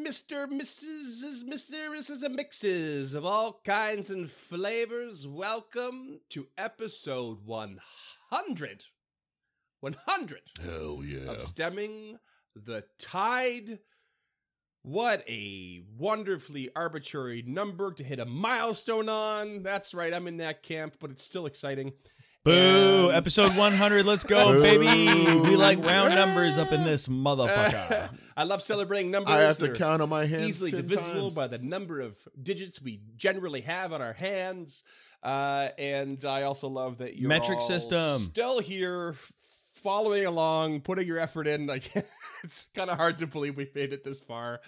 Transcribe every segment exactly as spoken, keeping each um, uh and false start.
Mister, Missus, Mister, Missus and Mixes of all kinds and flavors. Welcome to episode one hundred. one hundred. Hell yeah. Of Stemming the Tide. What a wonderfully arbitrary number to hit a milestone on. That's right, I'm in that camp, but it's still exciting. Boo! And- Episode one hundred, let's go, Boo. baby! We like round numbers up in this motherfucker. I love celebrating numbers. I have to They're count on my hands easily ten divisible times. by the number of digits we generally have on our hands. Uh, and I also love that you're Metric all system. still here, following along, putting your effort in. Like, it's kind of hard to believe we made it this far.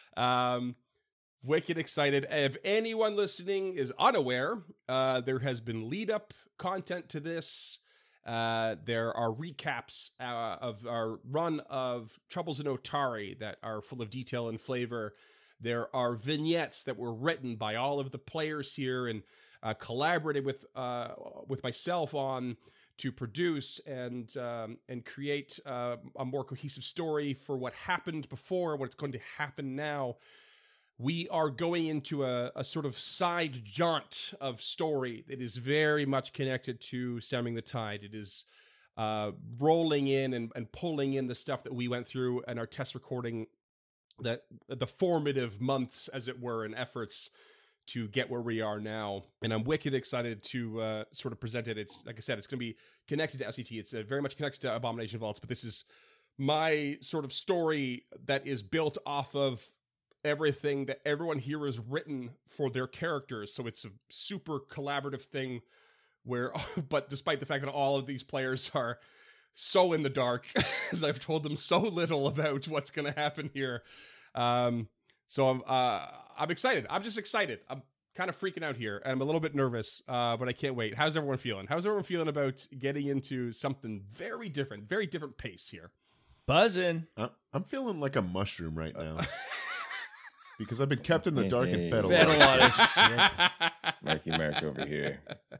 Um, wicked excited. If anyone listening is unaware, uh, there has been lead up content to this. Uh, there are recaps uh, of our run of Troubles in Otari that are full of detail and flavor. There are vignettes that were written by all of the players here and uh, collaborated with uh, with myself on to produce and um, and create uh, a more cohesive story for what happened before, what's going to happen now. We are going into a, a sort of side jaunt of story that is very much connected to Stemming the Tide. It is uh, rolling in and, and pulling in the stuff that we went through and our test recording, that the formative months, as it were, and efforts to get where we are now. And I'm wicked excited to uh, sort of present it. It's, like I said, it's going to be connected to S E T. It's uh, very much connected to Abomination Vaults, but this is my sort of story that is built off of everything that everyone here has written for their characters. So it's a super collaborative thing where, but despite the fact that all of these players are so in the dark, as I've told them so little about what's going to happen here. Um, so I'm, uh, I'm excited. I'm just excited. I'm kind of freaking out here and I'm a little bit nervous, uh, but I can't wait. How's everyone feeling? How's everyone feeling about getting into something very different, very different pace here? Buzzing. I- I'm feeling like a mushroom right now. Because I've been kept in the dark and fed a Fed a lot. lot of shit. Marky Mark over here.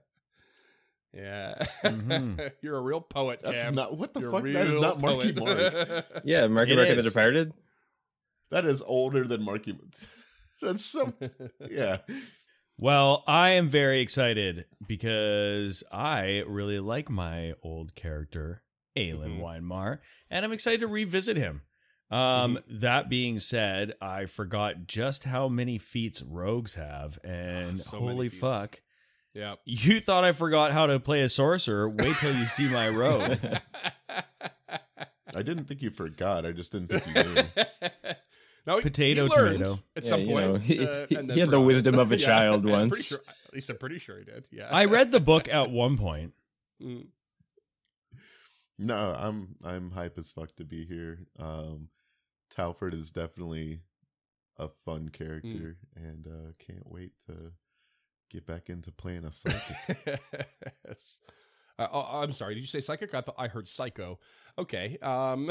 Yeah. Mhm. You're a real poet, That's Cam. not what the You're a fuck. That is real not Marky poet. Mark. Yeah, Marky It Mark and the is. Departed. That is older than Marky. That's so. Yeah. Well, I am very excited because I really like my old character, Aelin Mhm. Weinmar, and I'm excited to revisit him. Um, that being said, I forgot just how many feats rogues have, and So many holy feats. fuck. Yeah. You thought I forgot how to play a sorcerer? Wait till you see my rogue. I didn't think you forgot. I just didn't think you knew. No, he- Potato, he learned tomato. At Yeah, some you point, know, he- uh, he- and then he had the forgot. wisdom of a Yeah, child I'm pretty once. sure- at least I'm pretty sure he did. Yeah. I read the book at one point. Mm. No, I'm I'm hype as fuck to be here. Um, Talford is definitely a fun character, and uh, can't wait to get back into playing a psychic. Yes. Uh, oh, I'm sorry. Did you say psychic? I thought I heard psycho. Okay. Um.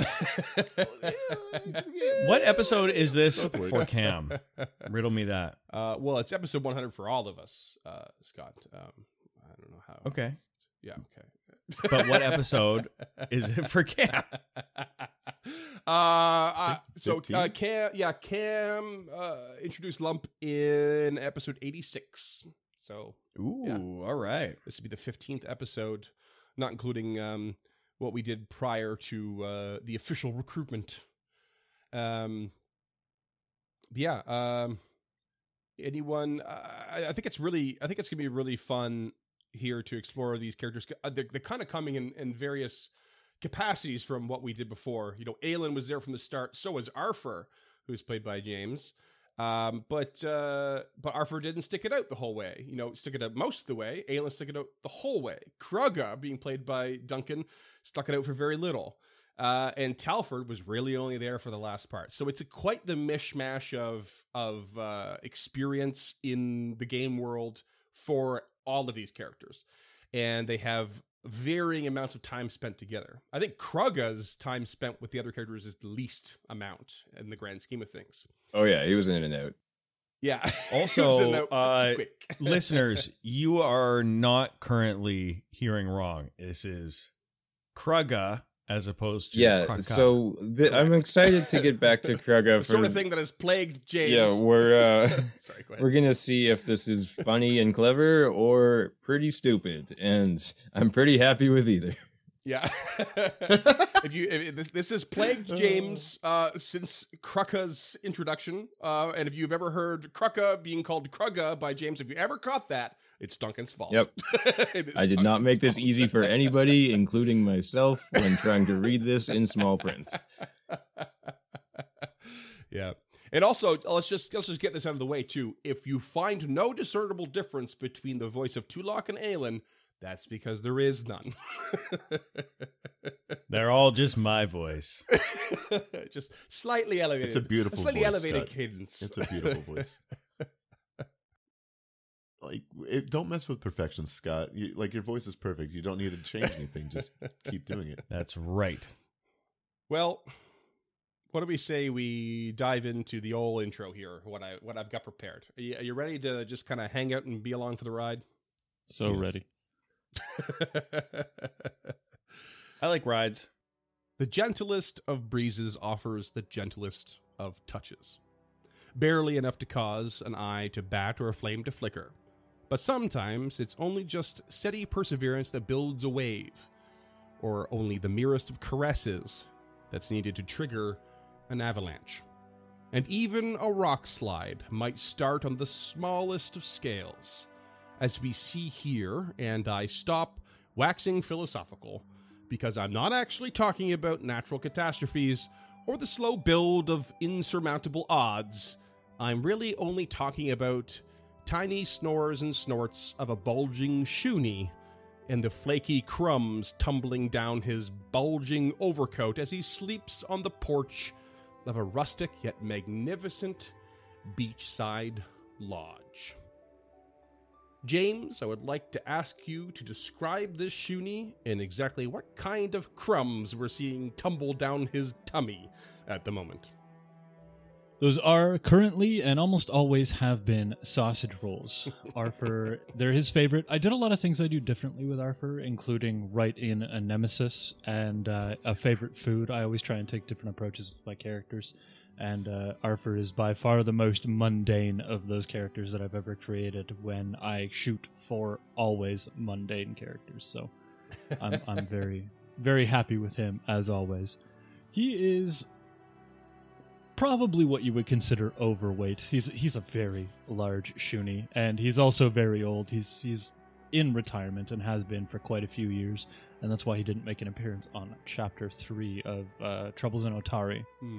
What episode is this Both work. for Cam? Riddle me that. Uh, well, it's episode one hundred for all of us, uh, Scott. Um, I don't know how. Okay. Yeah. Okay. But what episode is it for Cam? uh, uh so fifteen? uh, Cam, yeah, Cam uh, introduced Lump in episode eighty-six. So Ooh, Yeah. all right. this would be the fifteenth episode, not including um, what we did prior to uh, the official recruitment. Um, yeah. Um, anyone? Uh, I, I think it's really. I think it's gonna be really fun here to explore these characters. Uh, They're, they're kind of coming in, in various capacities from what we did before. You know, Aelin was there from the start. So was Arthur, who's played by James. Um, but uh, but Arthur didn't stick it out the whole way. You know, stick it out most of the way. Aelin stuck it out the whole way. Krugga, being played by Duncan, stuck it out for very little. Uh, and Talford was really only there for the last part. So it's a, quite the mishmash of of uh, experience in the game world for all of these characters. And they have varying amounts of time spent together. I think Krugga's time spent with the other characters is the least amount in the grand scheme of things. Oh yeah, he was in and out. Yeah. Also, It was a note uh, quick. Listeners, you are not currently hearing wrong. This is Krugga as opposed to Yeah, Kraka. so th- I'm excited to get back to Krugga. The For, sort of thing that has plagued James. yeah, we're uh, Sorry, go ahead. we're gonna see if this is funny and clever or pretty stupid, and I'm pretty happy with either. Yeah. if you if this this has plagued James uh, since Krukka's introduction, uh, and if you've ever heard Krukka being called Krugga by James, if you ever caught that, it's Duncan's fault. Yep. It is I did Duncan's not make this fault. easy for anybody, including myself, when trying to read this in small print. Yeah. And also, let's just let's just get this out of the way too. If you find no discernible difference between the voice of Tulok and Aelin, that's because there is none. They're all just my voice. Just slightly elevated. It's a beautiful slightly voice, elevated Scott. cadence. It's a beautiful voice. Like, it, don't mess with perfection, Scott. You, like, your voice is perfect. You don't need to change anything. Just keep doing it. That's right. Well, what do we say we dive into the old intro here? What I what I've got prepared. Are you, are you ready to just kind of hang out and be along for the ride? So Yes. ready. I like rides. The gentlest of breezes offers the gentlest of touches. Barely enough to cause an eye to bat or a flame to flicker. But sometimes it's only just steady perseverance that builds a wave, or only the merest of caresses that's needed to trigger an avalanche. And even a rock slide might start on the smallest of scales, as we see here, and I stop waxing philosophical, because I'm not actually talking about natural catastrophes or the slow build of insurmountable odds. I'm really only talking about tiny snores and snorts of a bulging Shuni and the flaky crumbs tumbling down his bulging overcoat as he sleeps on the porch of a rustic yet magnificent beachside lodge. James, I would like to ask you to describe this Shuni and exactly what kind of crumbs we're seeing tumble down his tummy at the moment. Those are currently and almost always have been sausage rolls. Arthur, they're his favorite. I did a lot of things I do differently with Arthur, including write in a nemesis and uh, a favorite food. I always try and take different approaches with my characters. And uh, Arthur is by far the most mundane of those characters that I've ever created when I shoot for always mundane characters. So I'm, I'm very, very happy with him, as always. He is probably what you would consider overweight. He's he's a very large Shuni, and he's also very old. He's he's in retirement and has been for quite a few years, and that's why he didn't make an appearance on Chapter three of uh, Troubles in Otari. Hmm.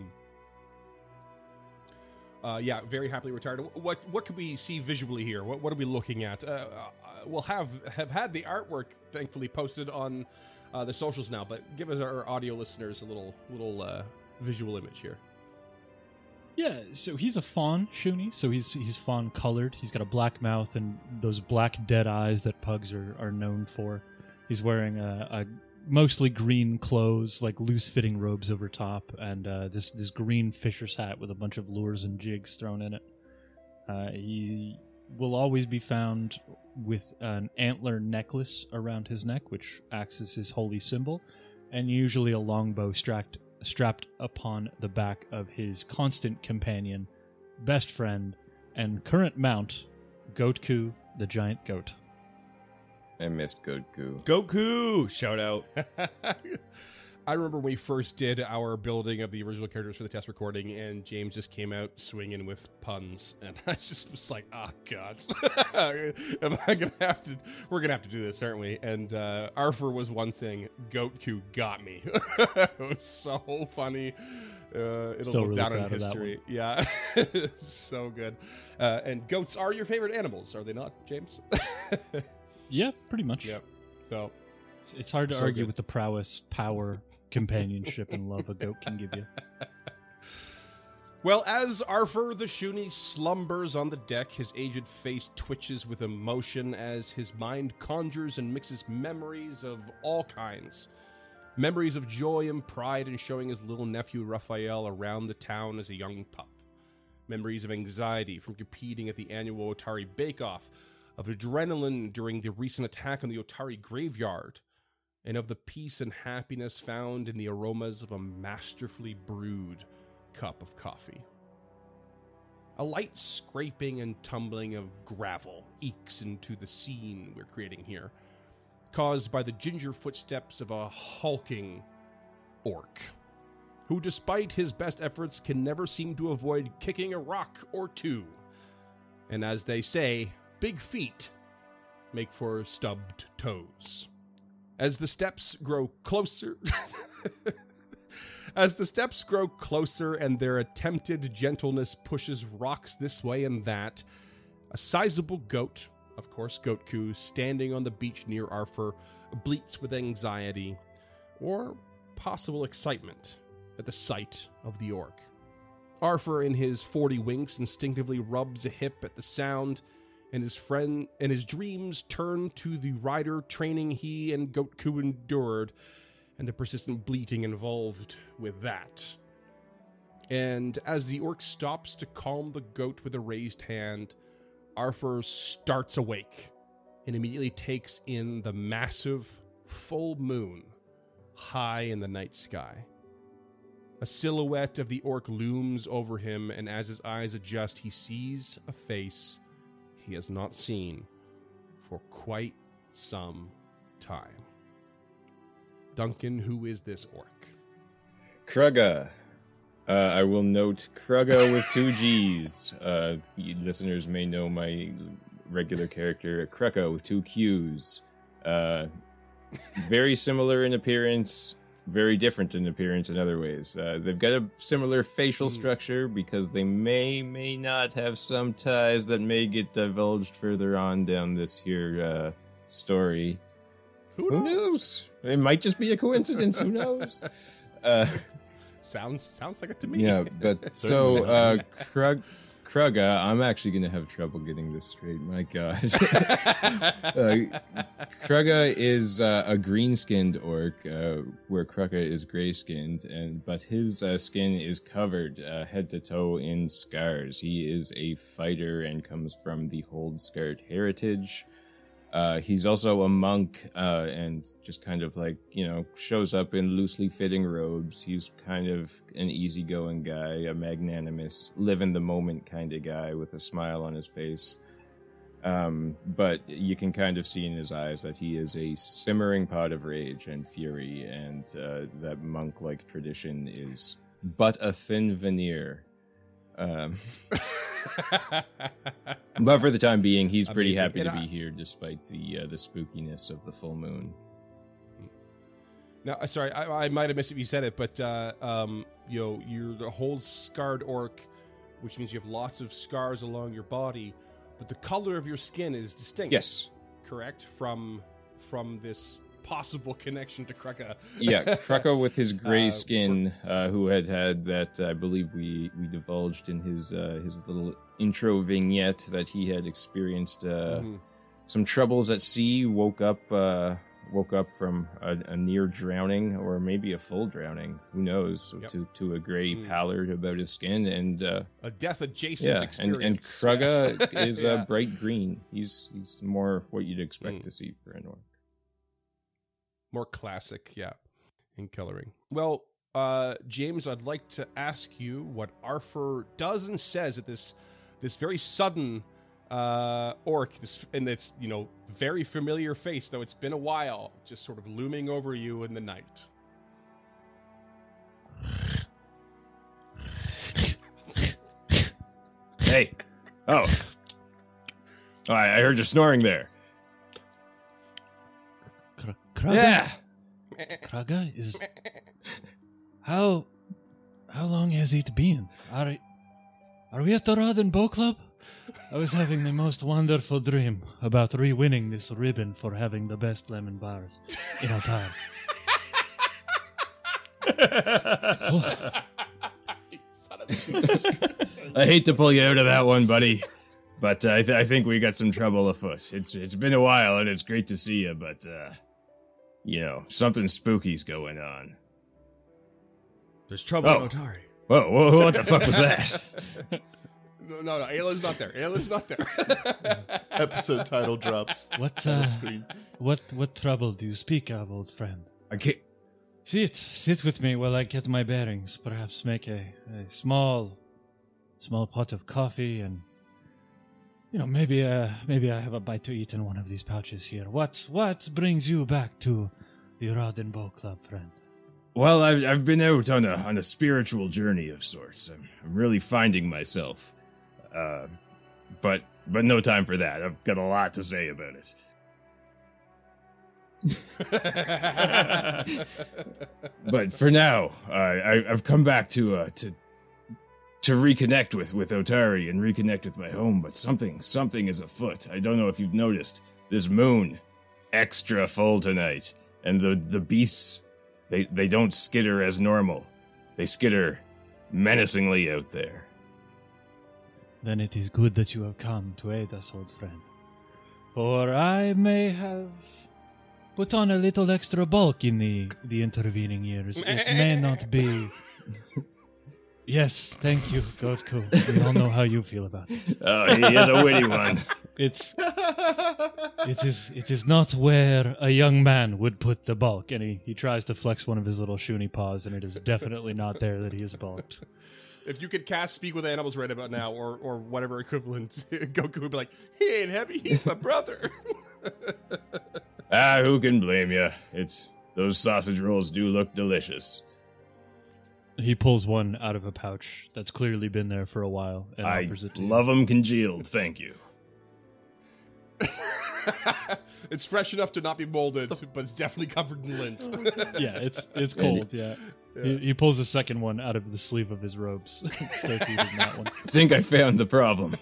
Uh, yeah, very happily retired. What what could we see visually here? What what are we looking at? Uh, uh, we'll have have had the artwork thankfully posted on uh, the socials now, but give us our audio listeners a little little uh, visual image here. Yeah, so he's a fawn Shuni, so he's he's fawn colored. He's got a black mouth and those black dead eyes that pugs are, are known for. He's wearing a, a mostly green clothes, like loose fitting robes over top, and uh, this this green fisher's hat with a bunch of lures and jigs thrown in it. Uh, he will always be found with an antler necklace around his neck, which acts as his holy symbol, and usually a longbow strapped strapped upon the back of his constant companion, best friend, and current mount, Goatku, the giant goat. I missed Goku. Goku! Shout out. I remember when we first did our building of the original characters for the test recording, and James just came out swinging with puns, and I just was like, "Oh God, am I gonna have to? We're gonna have to do this, aren't we?" And uh, Arthur was one thing. Goatku got me. It was so funny. Uh, it'll Still go really down in proud of that history. Yeah, so good. Uh, and goats are your favorite animals, are they not, James? Yeah, pretty much. Yep. So. It's, it's hard to So argue good. with the prowess, power, companionship, and love a goat can give you. Well, as Arthur the Shuni slumbers on the deck, his aged face twitches with emotion as his mind conjures and mixes memories of all kinds. Memories of joy and pride in showing his little nephew Raphael around the town as a young pup. Memories of anxiety from competing at the annual Otari Bake-Off, of adrenaline during the recent attack on the Otari graveyard, and of the peace and happiness found in the aromas of a masterfully brewed cup of coffee. A light scraping and tumbling of gravel ekes into the scene we're creating here, caused by the ginger footsteps of a hulking orc, who despite his best efforts can never seem to avoid kicking a rock or two. And as they say, big feet make for stubbed toes. As the steps grow closer... As the steps grow closer and their attempted gentleness pushes rocks this way and that, a sizable goat, of course Goatku, standing on the beach near Arthur, bleats with anxiety or possible excitement at the sight of the orc. Arthur, in his forty winks, instinctively rubs a hip at the sound, and his friend and his dreams turn to the rider training he and Goatku endured, and the persistent bleating involved with that. And as the orc stops to calm the goat with a raised hand, Arthur starts awake and immediately takes in the massive full moon high in the night sky. A silhouette of the orc looms over him, and as his eyes adjust, he sees a face he has not seen for quite some time. Duncan, who is this orc? Krugga. Uh, I will note Krugga with two G's. Uh, you listeners may know my regular character, Krugga with two Q's. Uh, very similar in appearance, very different in appearance in other ways. Uh, they've got a similar facial structure because they may, may not have some ties that may get divulged further on down this here uh, story. Who Who knows? knows? It might just be a coincidence. Who knows? Uh, Sounds sounds like it to me. yeah, but so uh, Krug, Krugga, I'm actually gonna have trouble getting this straight. My God, uh, Krugga is uh, a green-skinned orc, uh, where Krugga is gray-skinned, and but his uh, skin is covered uh, head to toe in scars. He is a fighter and comes from the Hold-Scarred heritage. Uh, he's also a monk, uh, and just kind of like, you know, shows up in loosely fitting robes. He's kind of an easygoing guy, a magnanimous, live in the moment kind of guy with a smile on his face. Um, but you can kind of see in his eyes that he is a simmering pot of rage and fury, and uh, that monk-like tradition is but a thin veneer. Um, but for the time being, he's pretty Amazing. happy And to I- be here despite the uh, the spookiness of the full moon. Now, uh, sorry, I, I might have missed it if you said it, but uh, um, you know, you're the whole scarred orc, which means you have lots of scars along your body, but the color of your skin is distinct. Yes. Correct? From from this possible connection to Krugga. Yeah, Krugga with his gray Uh, skin, uh, who had had that, I believe we, we divulged in his uh, his little intro vignette that he had experienced uh, Mhm. some troubles at sea, woke up uh, woke up from a, a near drowning or maybe a full drowning, who knows, Yep. to, to a gray Mm. pallor about his skin, and uh, A death adjacent yeah, and, experience. and Krugga Yes. is Yeah. uh, bright green. He's he's more what you'd expect Mm. to see for an orc. More classic, yeah, in coloring. Well, uh, James, I'd like to ask you what Arthur does and says at this this very sudden uh, orc, this and this, you know, very familiar face, though it's been a while, just sort of looming over you in the night. Hey, oh, oh I I heard you snoring there. Kr- Krugga? Yeah. Krugga is. How. How long has it been? Are, are we at the Rod and Bow Club? I was having the most wonderful dream about re-winning this ribbon for having the best lemon bars in our town. I hate to pull you out of that one, buddy, but uh, I, th- I think we got some trouble afoot. It's it's been a while, and it's great to see you, but uh, you know, something spooky's going on. There's trouble Oh. in Otari. Whoa, whoa, what the fuck was that? No, no, no. Ayla's not there. Ayla's not there. Episode title drops What, on uh, the screen. what, what trouble do you speak of, old friend? I can't. Sit, sit with me while I get my bearings. Perhaps make a, a small, small pot of coffee, and you know, maybe, uh, maybe I have a bite to eat in one of these pouches here. What, what brings you back to the Rod and Bow Club, friend? Well, I've, I've been out on a on a spiritual journey of sorts. I'm, I'm really finding myself, uh, but but no time for that. I've got a lot to say about it. But for now, uh, I, I've come back to uh, to to reconnect with with Otari and reconnect with my home. But something something is afoot. I don't know if you've noticed. This moon, extra full tonight, and the the beasts, they they don't skitter as normal. They skitter menacingly out there. Then it is good that you have come to aid us, old friend. For I may have put on a little extra bulk in the, the intervening years. It may not be... Yes, thank you, Goatku. We all know how you feel about it. Oh, he is a witty one. It's... It is it is not where a young man would put the bulk. And he, he tries to flex one of his little shoony paws, and it is definitely not there that he is bulked. If you could cast Speak with Animals right about now, or or whatever equivalent, Goku would be like, he ain't heavy, he's my brother. Ah, who can blame you? It's those sausage rolls do look delicious. He pulls one out of a pouch that's clearly been there for a while and I offers it to you. love them congealed, thank you. It's fresh enough to not be molded, but it's definitely covered in lint. Yeah, it's it's cold. Yeah, He, he pulls the second one out of the sleeve of his robes. Starts eating that one. I think I found the problem.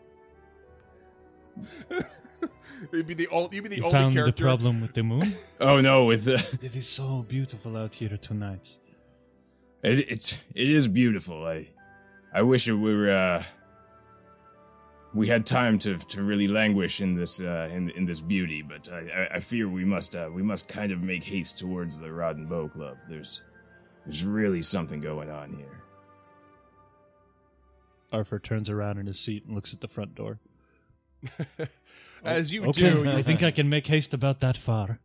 You'd be the old. You'd be the You only found the character. problem with the moon? Oh no, with the It is so beautiful out here tonight. it, it's it is beautiful. I I wish it were uh we had time to to really languish in this uh in in this beauty, but I I, I fear we must uh we must kind of make haste towards the Rod and Bow Club. There's there's really something going on here. Arthur turns around in his seat and looks at the front door. As you Okay, do, I think I can make haste about that far.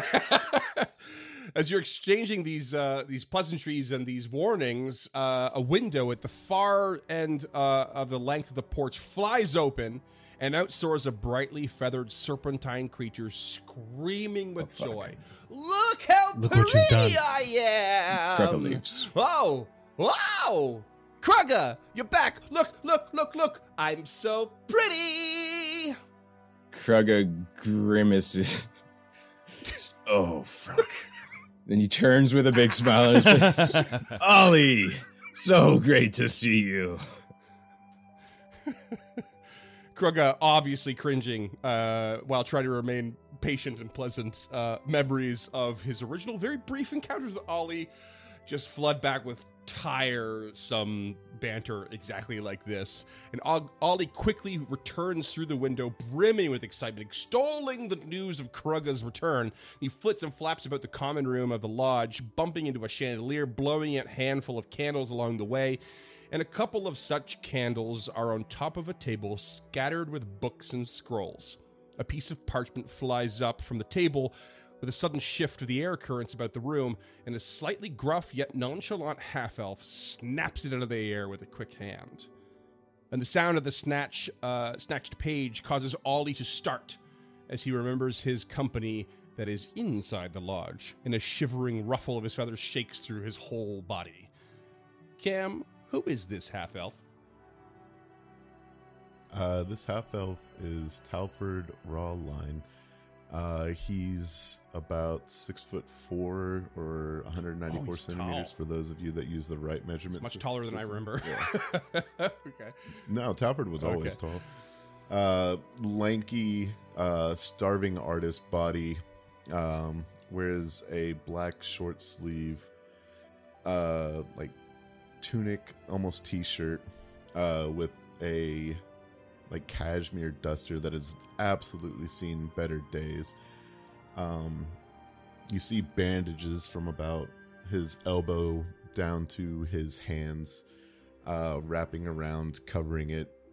as you're exchanging these uh, these pleasantries and these warnings, uh, a window at the far end uh, of the length of the porch flies open, and out soars a brightly feathered serpentine creature screaming with fuck. joy. Look how Look what you've pretty done. I am! Krugga leaves. Wow! Wow! Krugga, you're back! Look, look, look, look! I'm so pretty! Krugga grimaces. Oh fuck. Then he turns with a big smile on his face. Ollie, so great to see you. Krugga obviously cringing uh, while trying to remain patient and pleasant. Uh, memories of his original very brief encounters with Ollie just flood back with tiresome banter exactly like this. And Og- Ollie quickly returns through the window, brimming with excitement, extolling the news of Krugga's return. He flits and flaps about the common room of the lodge, bumping into a chandelier, blowing out a handful of candles along the way. And a couple of such candles are on top of a table scattered with books and scrolls. A piece of parchment flies up from the table with a sudden shift of the air currents about the room, and a slightly gruff yet nonchalant half-elf snaps it out of the air with a quick hand. And the sound of the snatch, uh, snatched page causes Ollie to start as he remembers his company that is inside the lodge, and a shivering ruffle of his feathers shakes through his whole body. Cam, who is this half-elf? Uh, this half elf is Talford Rawline. Uh, he's about six foot four or one hundred ninety-four Oh, he's centimeters tall. for those of you that use the right measurement. Much sys- taller than I system. remember. Yeah. Okay. No, Talford was always Okay. tall. Uh, lanky, uh, starving artist body. Um, wears a black short sleeve, uh, like tunic, almost t-shirt, uh, with a like cashmere duster that has absolutely seen better days. Um, you see bandages from about his elbow down to his hands, uh, wrapping around, covering it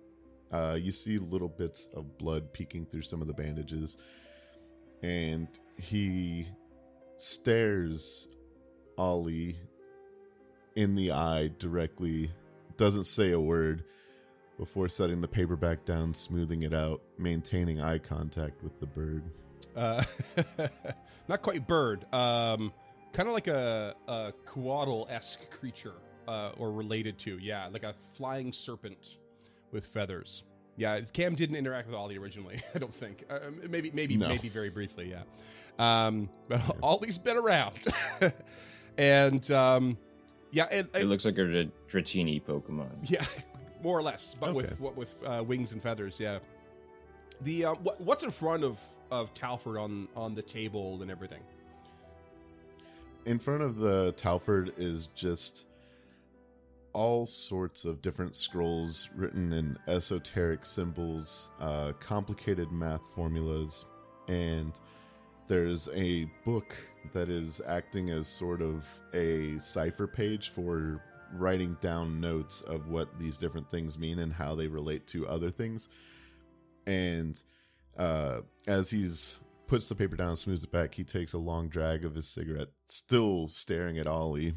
Uh, you see little bits of blood peeking through some of the bandages, and he stares Ollie in the eye directly, doesn't say a word before setting the paper back down, smoothing it out, maintaining eye contact with the bird. Uh, not quite bird. Um, kind of like a, a Coatl-esque creature, uh, or related to. Yeah, like a flying serpent with feathers. Yeah, Cam didn't interact with Ollie originally, I don't think. Uh, maybe, maybe, No. maybe very briefly, yeah. Um, but Ollie's been around. and, um, yeah, and, It and looks like a Dratini Pokemon. yeah, more or less, but Okay. with what with uh, wings and feathers. Yeah. The uh, what, what's in front of of Talford on on the table and everything? In front of the Talford is just all sorts of different scrolls written in esoteric symbols, uh, complicated math formulas, and there's a book that is acting as sort of a cipher page for writing down notes of what these different things mean and how they relate to other things. And uh, as he's puts the paper down and smooths it back, he takes a long drag of his cigarette, still staring at Ollie,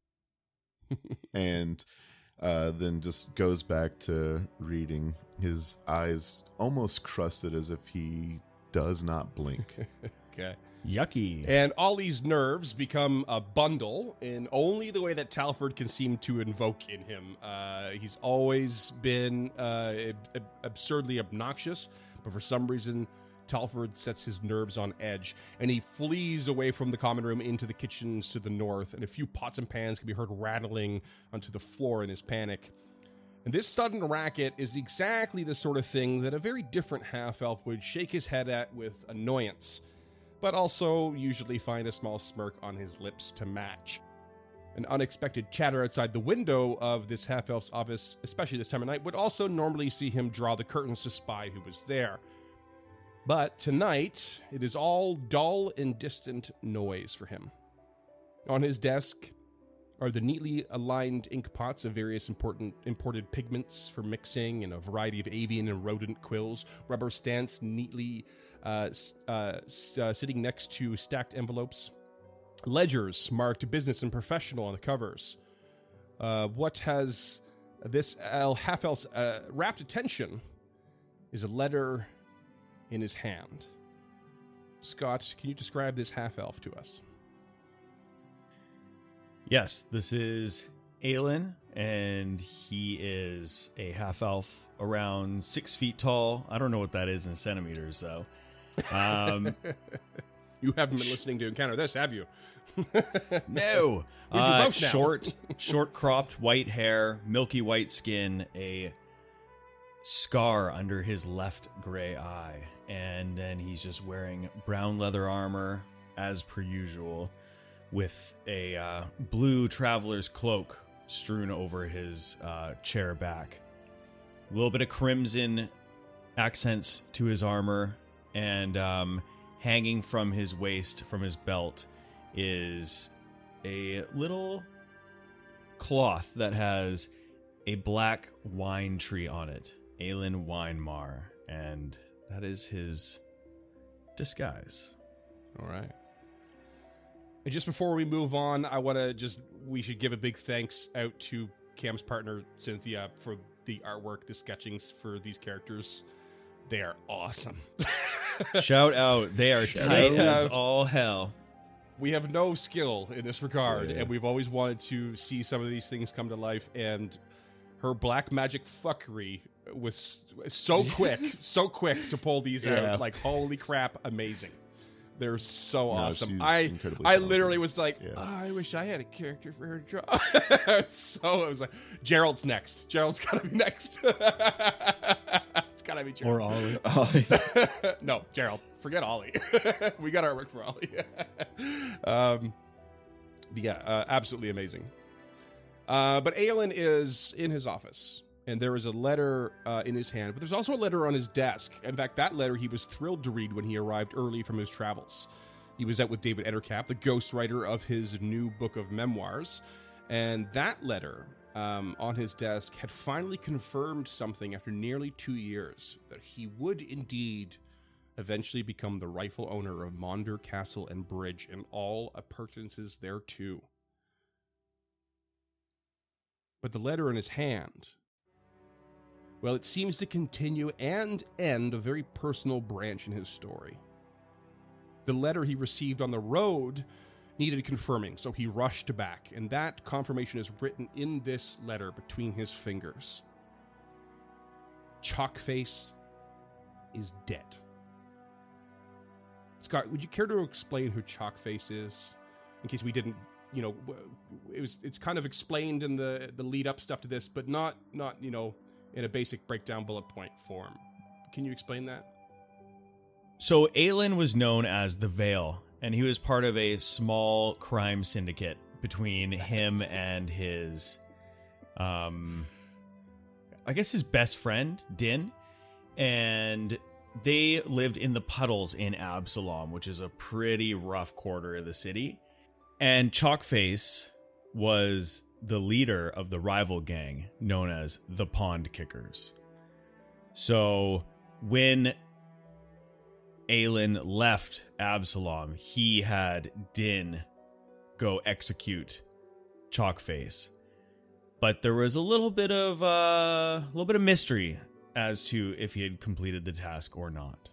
and uh, then just goes back to reading, his eyes almost crusted as if he does not blink. Okay. Yucky. And Ollie's nerves become a bundle in only the way that Talford can seem to invoke in him. Uh, he's always been uh, ab- absurdly obnoxious, but for some reason, Talford sets his nerves on edge, and he flees away from the common room into the kitchens to the north, and a few pots and pans can be heard rattling onto the floor in his panic. And this sudden racket is exactly the sort of thing that a very different half-elf would shake his head at with annoyance, but also usually find a small smirk on his lips to match. An unexpected chatter outside the window of this half-elf's office, especially this time of night, would also normally see him draw the curtains to spy who was there. But tonight, it is all dull and distant noise for him. On his desk are the neatly aligned ink pots of various important imported pigments for mixing, and a variety of avian and rodent quills, rubber stamps neatly uh, uh, uh, sitting next to stacked envelopes, ledgers marked business and professional on the covers. Uh, what has this El half-elf's uh, rapt attention is a letter in his hand. Scott, can you describe this half-elf to us? Yes, this is Aelin, and he is a half-elf around six feet tall. I don't know what that is in centimeters, though. Um, You haven't been listening to Encounter This, have you? no. We'd do Uh, both now. short, short cropped white hair, milky white skin, a scar under his left gray eye, and then he's just wearing brown leather armor as per usual, with a uh, blue traveler's cloak strewn over his uh, chair back. A little bit of crimson accents to his armor, and um, hanging from his waist, from his belt, is a little cloth that has a black wine tree on it, Aelin Winemar, and that is his disguise. All right. And just before we move on, I want to just, we should give a big thanks out to Cam's partner, Cynthia, for the artwork, the sketchings for these characters. They are awesome. Shout out, they are Shout tight as out. all hell. We have no skill in this regard, Yeah. and we've always wanted to see some of these things come to life, and her black magic fuckery was so quick, so quick to pull these Yeah. out. Like, holy crap, amazing. They're so No, awesome. she's I incredibly I talented. literally was like, Yeah. oh, I wish I had a character for her to draw. So I was like, Gerald's next. Gerald's gotta be next. It's gotta be Gerald. Or Ollie. Ollie. No, Gerald. Forget Ollie. We got our work for Ollie. um, but yeah, uh, absolutely amazing. Uh, but Aelin is in his office, and there is a letter uh, in his hand, but there's also a letter on his desk. In fact, that letter he was thrilled to read when he arrived early from his travels. He was out with David Ettercap, the ghostwriter of his new book of memoirs, and that letter um, on his desk had finally confirmed something after nearly two years, that he would indeed eventually become the rightful owner of Maunder Castle and Bridge and all appurtenances thereto. But the letter in his hand, well, it seems to continue and end a very personal branch in his story. The letter he received on the road needed confirming, so he rushed back, and that confirmation is written in this letter between his fingers. Chalkface is dead. Scott, would you care to explain who Chalkface is, in case we didn't, you know, it was it's kind of explained in the the lead up stuff to this, but not not you know in a basic breakdown bullet point form. Can you explain that? So Aelin was known as the Veil, and he was part of a small crime syndicate between him and his, um, I guess his best friend, Din, and they lived in the puddles in Absalom, which is a pretty rough quarter of the city. And Chalkface was the leader of the rival gang known as the Pond Kickers. So when Aelin left Absalom, he had Din go execute Chalkface. But there was a little bit of uh, a little bit of mystery as to if he had completed the task or not.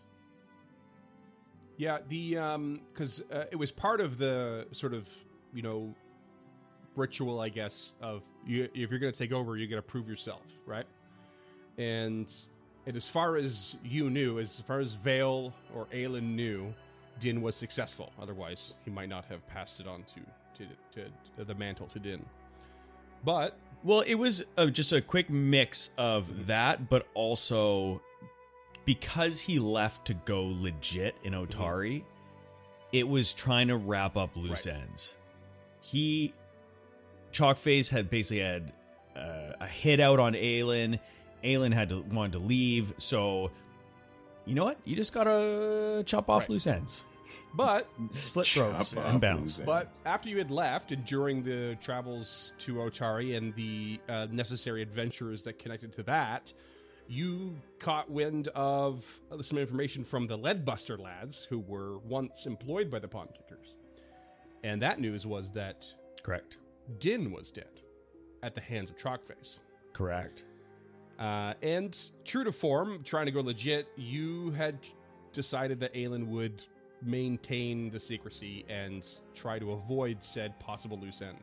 Yeah, the um, because uh, it was part of the sort of you know ritual, I guess, of you, if you're going to take over, you got to prove yourself, right? And and as far as you knew, as far as Vale or Aelin knew, Din was successful. Otherwise, he might not have passed it on to to, to, to the mantle to Din. But well, it was uh, just a quick mix of that, but also because he left to go legit in Otari, mm-hmm. it was trying to wrap up loose right. ends. He, Chalkface had basically had uh, a hit out on Aelin. Aelin had to wanted to leave, so you know what? You just gotta chop off right. loose ends. But slit throats and bounce. But after you had left, and during the travels to Otari and the uh, necessary adventures that connected to that, you caught wind of uh, some information from the Leadbuster lads, who were once employed by the Pond Kickers. And that news was that correct, Din was dead at the hands of Chalkface. Correct. Uh, and true to form, trying to go legit, you had decided that Aelin would maintain the secrecy and try to avoid said possible loose end.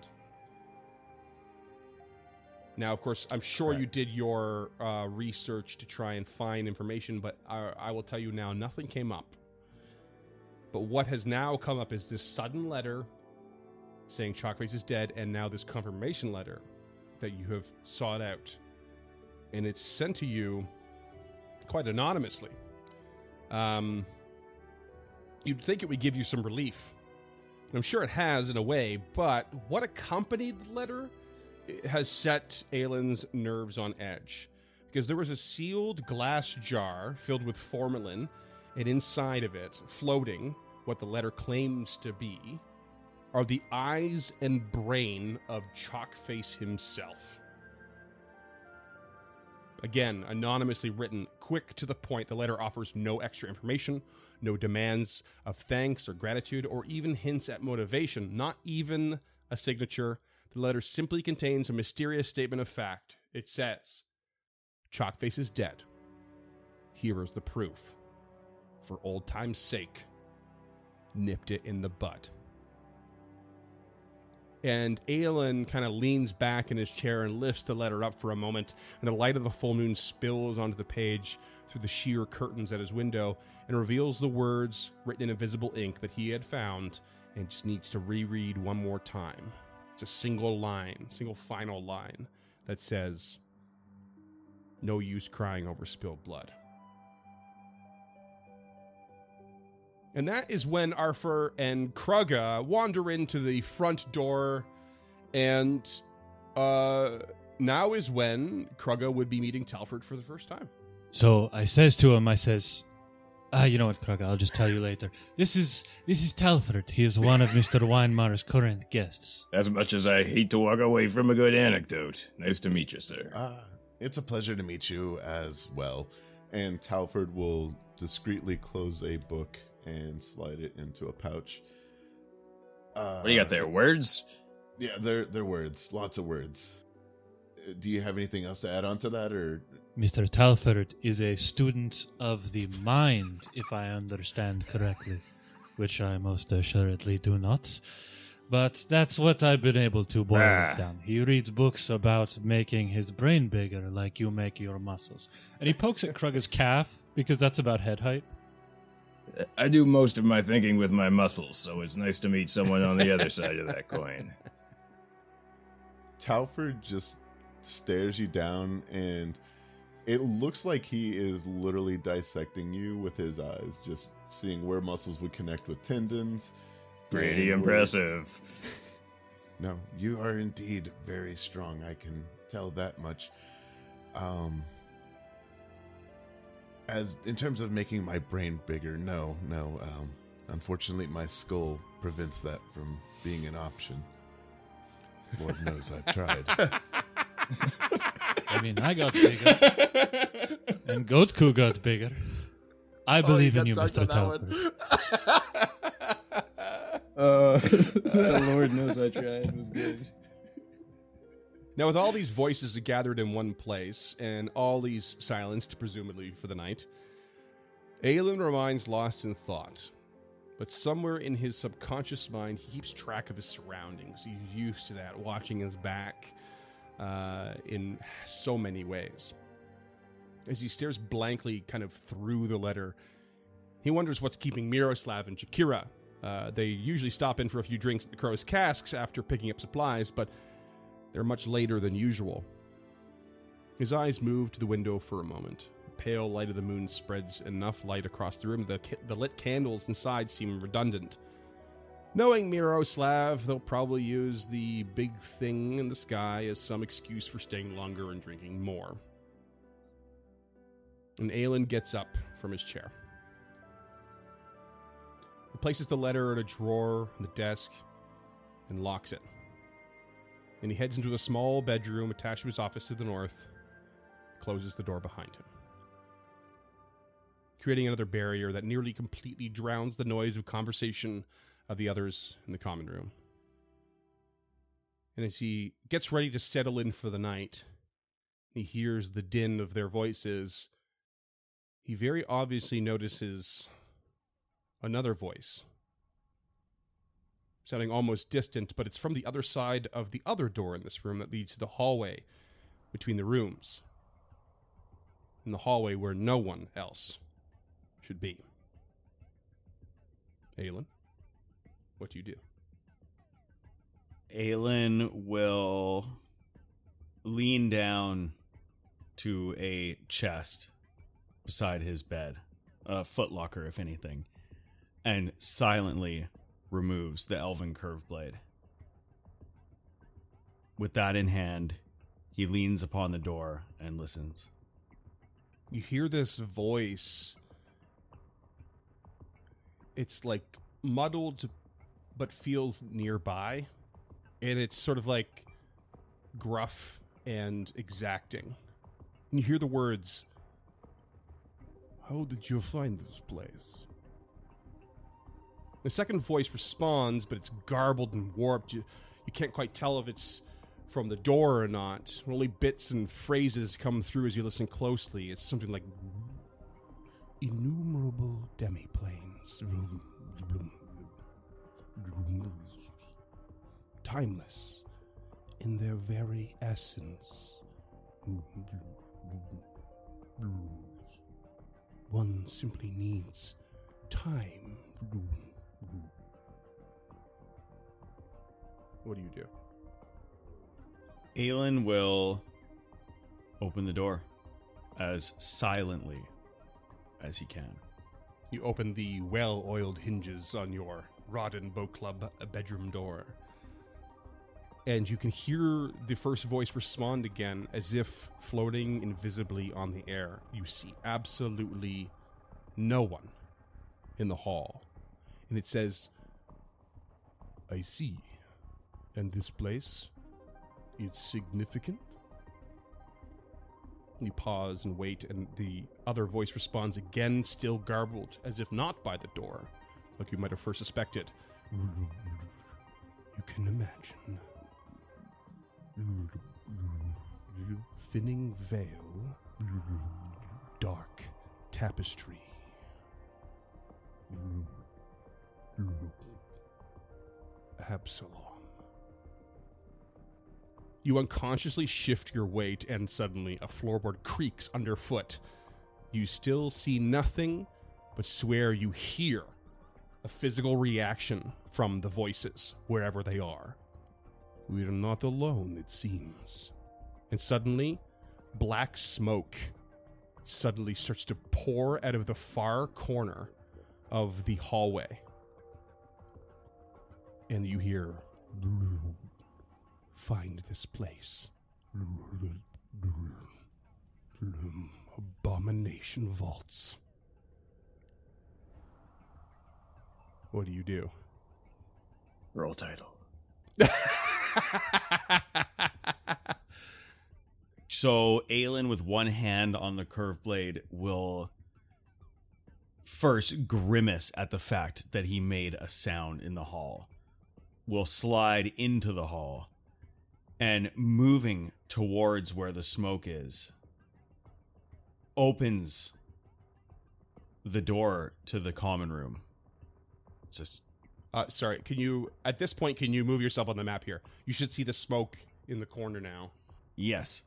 Now, of course, I'm sure right. you did your uh, research to try and find information, but I, I will tell you now, nothing came up. But what has now come up is this sudden letter saying Chalkface is dead, and now this confirmation letter that you have sought out. And it's sent to you quite anonymously. Um... You'd think it would give you some relief. And I'm sure it has in a way, but what accompanied the letter has set Aelin's nerves on edge. Because there was a sealed glass jar filled with formalin, and inside of it, floating, what the letter claims to be, are the eyes and brain of Chalkface himself. Again, anonymously written, quick to the point, the letter offers no extra information, no demands of thanks or gratitude, or even hints at motivation, not even a signature. The letter simply contains a mysterious statement of fact. It says, Chalkface is dead. Here is the proof. For old time's sake, nipped it in the bud. And Aelin kind of leans back in his chair and lifts the letter up for a moment, and the light of the full moon spills onto the page through the sheer curtains at his window and reveals the words written in invisible ink that he had found and just needs to reread one more time. It's a single line, single final line that says, "No use crying over spilled blood." And that is when Arthur and Krugga wander into the front door, and uh, now is when Krugga would be meeting Telford for the first time. So I says to him, I says, uh, Ah, you know what, Krug? I'll just tell you later. This is this is Talford. He is one of Mister Weinmar's current guests. As much as I hate to walk away from a good anecdote, nice to meet you, sir. Ah, it's a pleasure to meet you as well. And Talford will discreetly close a book and slide it into a pouch. Uh, What do you got there? Words? Yeah, they're, they're words. Lots of words. Uh, Do you have anything else to add on to that, or... Mister Talford is a student of the mind, if I understand correctly, which I most assuredly do not. But that's what I've been able to boil Ah. it down. He reads books about making his brain bigger like you make your muscles. And he pokes at Krug's calf, because that's about head height. I do most of my thinking with my muscles, so it's nice to meet someone on the other side of that coin. Talford just stares you down, and it looks like he is literally dissecting you with his eyes, just seeing where muscles would connect with tendons. Pretty and where- impressive. No, you are indeed very strong. I can tell that much. Um, as in terms of making my brain bigger, no, no. Um, unfortunately, my skull prevents that from being an option. Lord knows I've tried. I mean, I got bigger, and Goatku got bigger. I believe in you, Mister Talford. Uh, the Lord knows I tried. Was good. Now, with all these voices gathered in one place, and all these silenced, presumably for the night, Aelin remains lost in thought. But somewhere in his subconscious mind, he keeps track of his surroundings. He's used to that, watching his back uh, in so many ways. As he stares blankly kind of through the letter, he wonders what's keeping Miroslav and Jakira. Uh, they usually stop in for a few drinks at the Crow's Casks after picking up supplies, but they're much later than usual. His eyes move to the window for a moment. The pale light of the moon spreads enough light across the room. The, ca- the lit candles inside seem redundant. Knowing Miroslav, they'll probably use the big thing in the sky as some excuse for staying longer and drinking more. And Aelin gets up from his chair. He places the letter in a drawer in the desk and locks it. And he heads into a small bedroom attached to his office to the north, closes the door behind him, creating another barrier that nearly completely drowns the noise of conversation of the others in the common room. And as he gets ready to settle in for the night, he hears the din of their voices. He very obviously notices another voice, sounding almost distant, but it's from the other side of the other door in this room that leads to the hallway between the rooms. In the hallway where no one else should be. Aelin, what do you do? Aelin will lean down to a chest beside his bed, a footlocker, if anything, and silently removes the elven curved blade. With that in hand, he leans upon the door and listens. You hear this voice. It's like muddled, but feels nearby. And it's sort of like gruff and exacting. And you hear the words, "How did you find this place?" The second voice responds, but it's garbled and warped. You, you can't quite tell if it's from the door or not. Only bits and phrases come through as you listen closely. It's something like, "Innumerable demiplanes, timeless in their very essence. One simply needs time." What do you do? Aelin will open the door as silently as he can. You open the well-oiled hinges on your Rodden Boat Club bedroom door. And you can hear the first voice respond again as if floating invisibly on the air. You see absolutely no one in the hall. And it says, "I see. And this place, it's significant?" You pause and wait, and the other voice responds again, still garbled, as if not by the door, like you might have first suspected. "You can imagine. Thinning veil, dark tapestry. Absalom." You unconsciously shift your weight, and suddenly a floorboard creaks underfoot. You still see nothing, but swear you hear a physical reaction from the voices, wherever they are. "We're not alone, it seems." And suddenly, black smoke suddenly starts to pour out of the far corner of the hallway. And you hear, "Find this place. Abomination vaults." What do you do? Roll title. So Aelin, with one hand on the curved blade, will first grimace at the fact that he made a sound in the hall, will slide into the hall, and moving towards where the smoke is, opens the door to the common room. It's just... Uh, sorry, can you, at this point, can you move yourself on the map here? You should see the smoke in the corner now. Yes.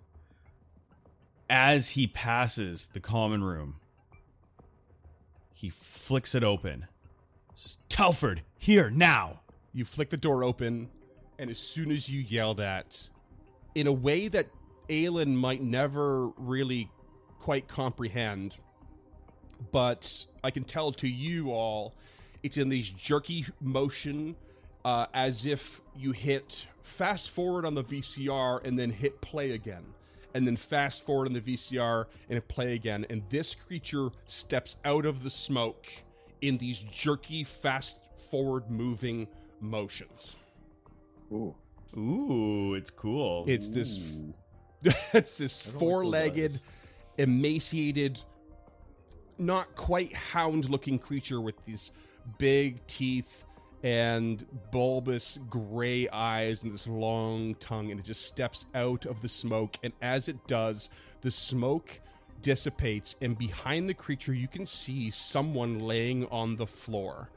As he passes the common room, he flicks it open. Says, "Telford, here, now!" You flick the door open, and as soon as you yell that, in a way that Aelin might never really quite comprehend, but I can tell to you all, it's in these jerky motion, uh, as if you hit fast forward on the V C R and then hit play again, and then fast forward on the V C R and hit play again, and this creature steps out of the smoke in these jerky, fast forward moving motions. Ooh. Ooh, it's cool. It's this it's this four-legged, eyes. emaciated, not quite hound-looking creature with these big teeth and bulbous gray eyes and this long tongue, and it just steps out of the smoke, and as it does, the smoke dissipates, and behind the creature you can see someone laying on the floor.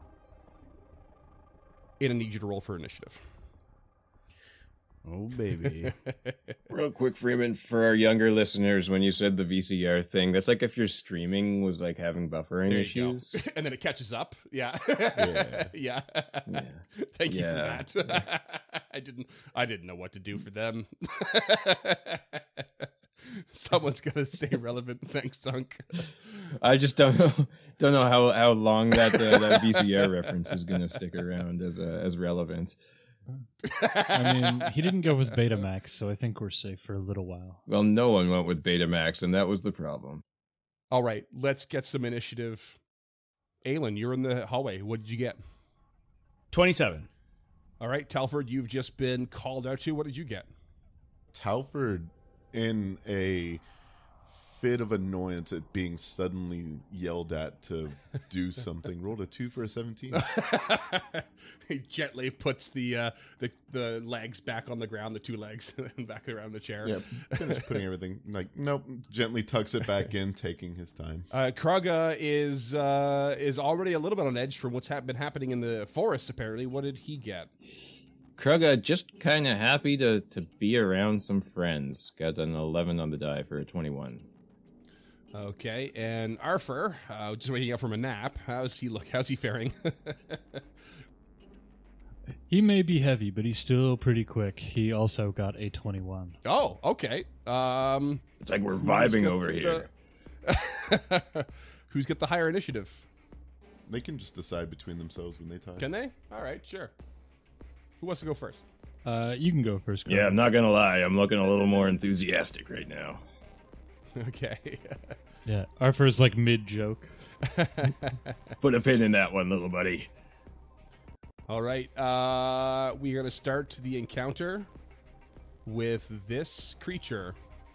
And I need you to roll for initiative. Oh, baby. Real quick, Freeman, for our younger listeners, when you said the V C R thing, that's like if your streaming was like having buffering There you issues. go. And then it catches up. Yeah. Yeah. yeah. Yeah. Thank you Yeah. for that. I didn't I didn't know what to do for them. Someone's gonna stay relevant. Thanks, Dunk. I just don't know, don't know how, how long that uh, that V C R reference is gonna stick around as uh, as relevant. I mean, he didn't go with Betamax, so I think we're safe for a little while. Well, no one went with Betamax, and that was the problem. All right, let's get some initiative. Aelin, you're in the hallway. What did you get? twenty-seven. All right, Telford, you've just been called out to. What did you get? Talford, in a fit of annoyance at being suddenly yelled at to do something, rolled a two for a seventeen. He gently puts the uh, the the legs back on the ground, the two legs, and back around the chair. Yep, finished putting everything, like, nope, gently tucks it back in, taking his time. Uh, Krugga is uh, is already a little bit on edge from what's ha- been happening in the forest, apparently. What did he get? Krugga just kind of happy to, to be around some friends. Got an eleven on the die for a twenty-one. Okay, and Arthur, uh, just waking up from a nap. How's he look? How's he faring? He may be heavy, but he's still pretty quick. He also got a twenty-one. Oh, okay. Um, It's like we're who's vibing got over here. the- Who's got the higher initiative? They can just decide between themselves when they tie. Can they? All right, sure. Who wants to go first? Uh, you can go first. Greg. Yeah, I'm not gonna lie. I'm looking a little more enthusiastic right now. Okay. Yeah, Arthur's like mid joke. Put a pin in that one, little buddy. All right, uh, we're going to start the encounter with this creature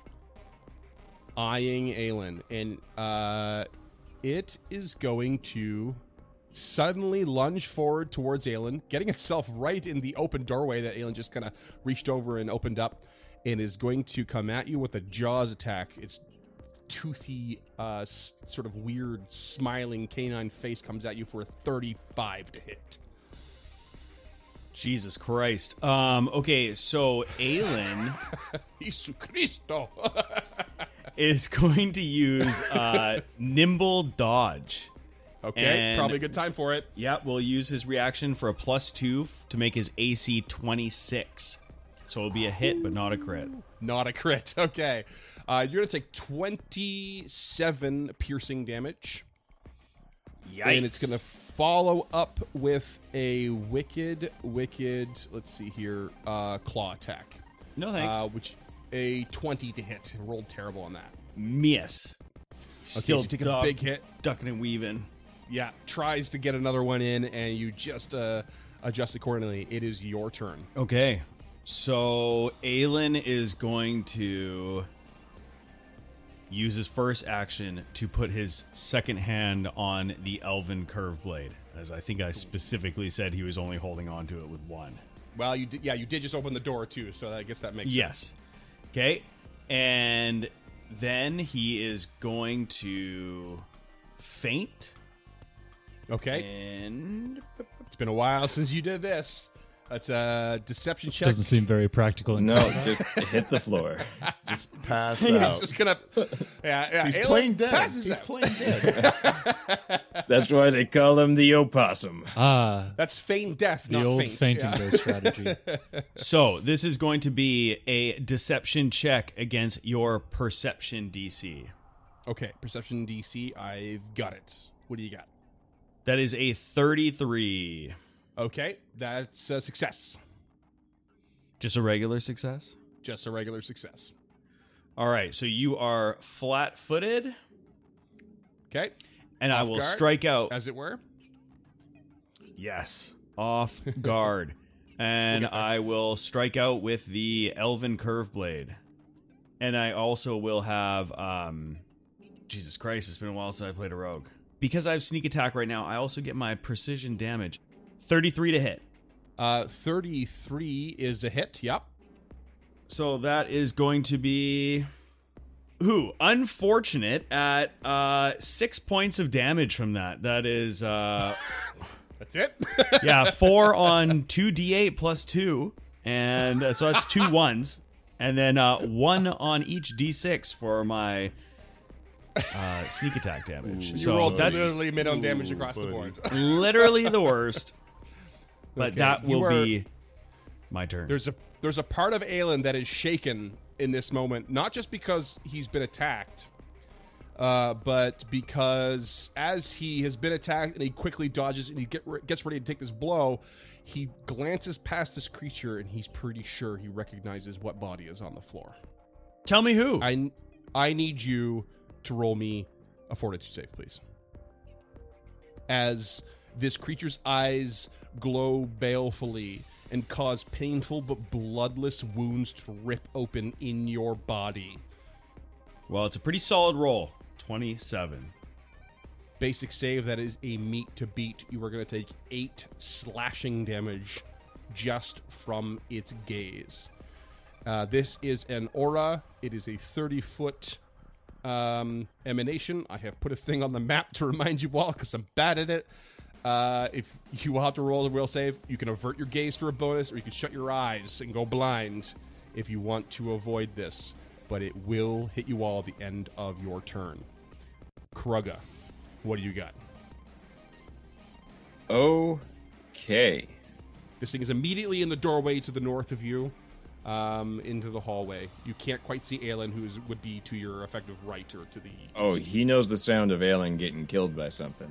eyeing Aelin, and uh, it is going to suddenly lunge forward towards Aelin, getting itself right in the open doorway that Aelin just kind of reached over and opened up, and is going to come at you with a jaws attack. Its toothy, uh, s- sort of weird, smiling canine face comes at you for a thirty-five to hit. Jesus Christ. Um, okay, so Aelin Jesu Cristo. is going to use uh, Nimble Dodge. Okay, And- probably a good time for it. Yeah, we'll use his reaction for a plus two f- to make his A C twenty-six. So it'll be a hit, but not a crit. Not a crit. Okay. Uh, you're going to take twenty-seven piercing damage. Yikes. And it's going to follow up with a wicked, wicked, let's see here, uh, claw attack. No thanks. Uh, which, a twenty to hit. Rolled terrible on that. Miss. Still so you take a duck- big hit. ducking and weaving. Yeah, tries to get another one in, and you just uh, adjust accordingly. It is your turn. Okay. So Aelin is going to use his first action to put his second hand on the Elven Curve Blade, as I think I specifically said he was only holding on to it with one. Well, you did, yeah, you did just open the door too, so I guess that makes Yes. sense. Okay. And then he is going to faint. Okay. And It's been a while since you did this. That's a deception check. Doesn't seem very practical. No, just hit the floor. Just pass He's out. just gonna. Yeah, yeah. He's Aelin playing dead. passes He's out. playing dead. That's why they call him the opossum. Ah, That's feign death, the not old faint. fainting Yeah. ghost strategy. so this is going to be a deception check against your perception D C. Okay, perception D C. I've got it. What do you got? That is a thirty-three. Okay, that's a success. Just a regular success? Just a regular success. All right, so you are flat-footed, Okay, and I Off will guard? strike out. as it were. Yes, off guard. And We'll get there. I will strike out with the Elven Curve Blade. And I also will have, um, Jesus Christ, it's been a while since I played a rogue. Because I have sneak attack right now, I also get my precision damage. thirty-three to hit. Uh, thirty-three is a hit. Yep. So that is going to be, ooh, unfortunate at uh, six points of damage from that. That is, uh, That's it. yeah, four on two d eight plus two, and uh, so that's two ones, and then uh, one on each d six for my uh, sneak attack damage. you so rolled that's literally minimum damage across the buddy. board. literally the worst. But Okay, that you will are- be my turn. There's a there's a part of Aelin that is shaken in this moment, not just because he's been attacked, uh, but because as he has been attacked and he quickly dodges and he get, gets ready to take this blow, he glances past this creature and he's pretty sure he recognizes what body is on the floor. Tell me who. I I need you to roll me a fortitude save, please. As this creature's eyes glow balefully and cause painful but bloodless wounds to rip open in your body. Well, it's a pretty solid roll. twenty-seven. Basic save, that is a meat to beat. You are going to take eight slashing damage just from its gaze. Uh, this is an aura. It is a thirty-foot um, emanation. I have put a thing on the map to remind you all because I'm bad at it. Uh, if you will have to roll a will save, you can avert your gaze for a bonus, or you can shut your eyes and go blind if you want to avoid this. But it will hit you all at the end of your turn. Krugga, what do you got? Okay. This thing is immediately in the doorway to the north of you, um, into the hallway. You can't quite see Aelin, who is, would be to your effective right or to the Oh, east. he knows the sound of Aelin getting killed by something.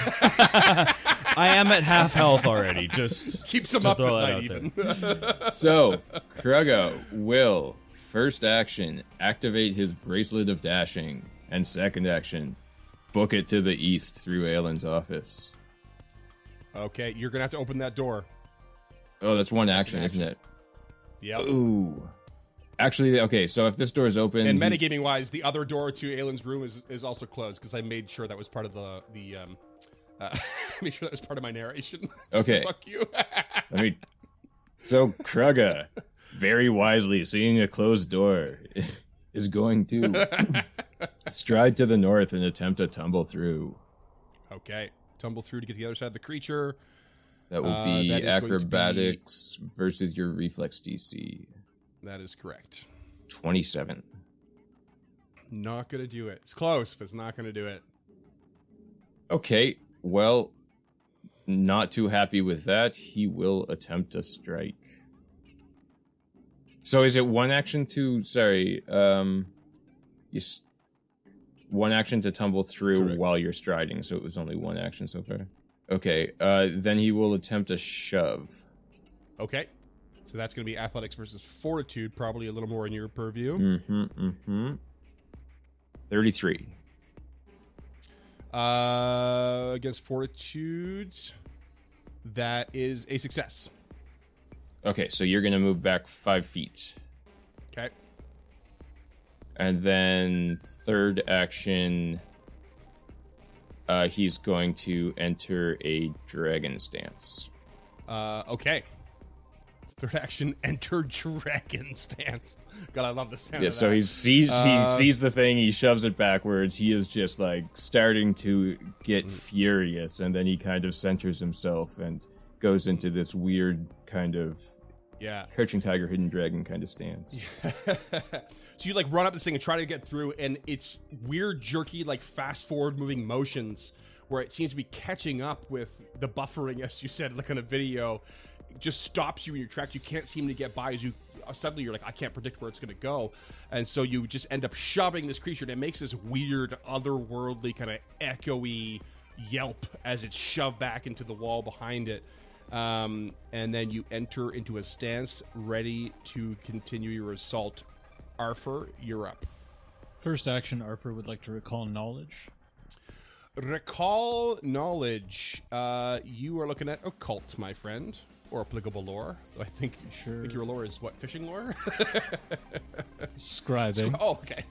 I am at half health already. Just Keeps him to up at throw that night, out even. there. So, Krugga will, first action, activate his Bracelet of Dashing, and second action, book it to the east through Aelin's office. Okay, you're gonna have to open that door. Oh, that's one action, action. isn't it? Yep. Ooh. Actually, okay, so if this door is open... And he's- metagaming wise, the other door to Aylin's room is, is also closed because I made sure that was part of the the um uh, made sure that was part of my narration. Just Okay. Fuck you. Let me... So, Krugga, very wisely, seeing a closed door, is going to stride to the north and attempt to tumble through. Okay. Tumble through to get to the other side of the creature. That will Uh, be that is going to be- acrobatics versus your reflex D C. That is correct. twenty-seven. Not gonna do it. It's close, but it's not gonna do it. Okay, well, not too happy with that. He will attempt a strike. So is it one action to, sorry, um, you s- one action to tumble through Correct. while you're striding, so it was only one action so far. Okay, uh, then he will attempt a shove. Okay. So that's gonna be athletics versus fortitude, probably a little more in your purview. Mm-hmm, mm-hmm. thirty-three. Uh, against fortitude, that is a success. Okay, so you're gonna move back five feet. Okay. And then third action, uh, he's going to enter a dragon stance. Uh, okay. Third action, enter dragon stance. God, I love the sound Yeah, of so that. he sees Uh, he sees the thing, he shoves it backwards. He is just like starting to get furious, and then he kind of centers himself and goes into this weird kind of Yeah. crouching tiger, hidden dragon kind of stance. So you like run up this thing and try to get through, and it's weird, jerky, like fast forward moving motions where it seems to be catching up with the buffering, as you said, like on a video. It just stops you in your tracks. You can't seem to get by as you suddenly you're like, I can't predict where it's going to go. And so you just end up shoving this creature, and it makes this weird, otherworldly, kind of echoey yelp as it's shoved back into the wall behind it. Um, and then you enter into a stance ready to continue your assault. Arthur, you're up. First action, Arthur would like to recall knowledge. Recall knowledge. Uh, you are looking at occult, my friend, or applicable lore. I think, Sure. I think your lore is what, fishing lore? Scribing. Oh, okay.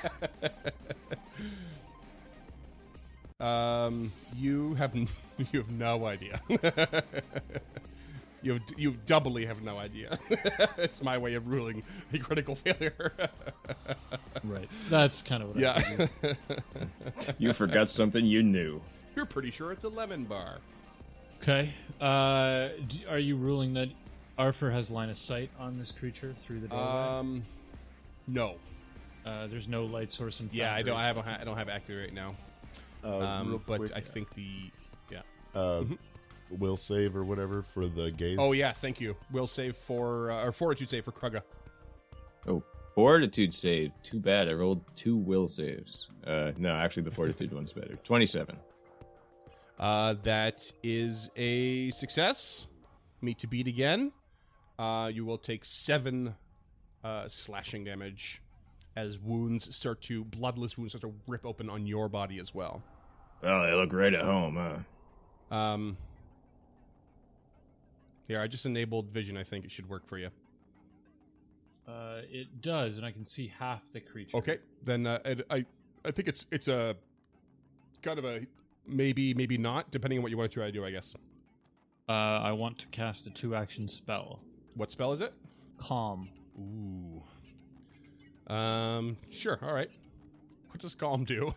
um, you have n- you have no idea. you have, you doubly have no idea. It's my way of ruling a critical failure. Right. That's kind of what I Yeah, figured. You forgot something you knew. you're pretty sure it's a lemon bar. Okay. Uh, d- are you ruling that Arthur has line of sight on this creature through the doorway? Um, no. uh, there's no light source in Yeah, I don't. I foundation. haven't. I don't have accurate right now. Uh, Um, real but quick, I think the yeah. uh, will save or whatever for the gaze. Oh yeah, thank you. Will save for uh, or fortitude save for Krugga. Oh, fortitude save. Too bad. I rolled two will saves. Uh, no, actually, the fortitude one's better. twenty-seven. Uh, that is a success. Meet to beat again. Uh, you will take seven uh, slashing damage as wounds start to bloodless wounds start to rip open on your body as well. Well, they look right at home, huh? Um, here, I just enabled vision. I think it should work for you. Uh, it does, and I can see half the creature. Okay, then uh, I, I I think it's it's a kind of a maybe maybe not depending on what you want to try to do. I guess. Uh, I want to cast a two-action spell. What spell is it? Calm. Ooh. Um. Sure. All right. What does calm do?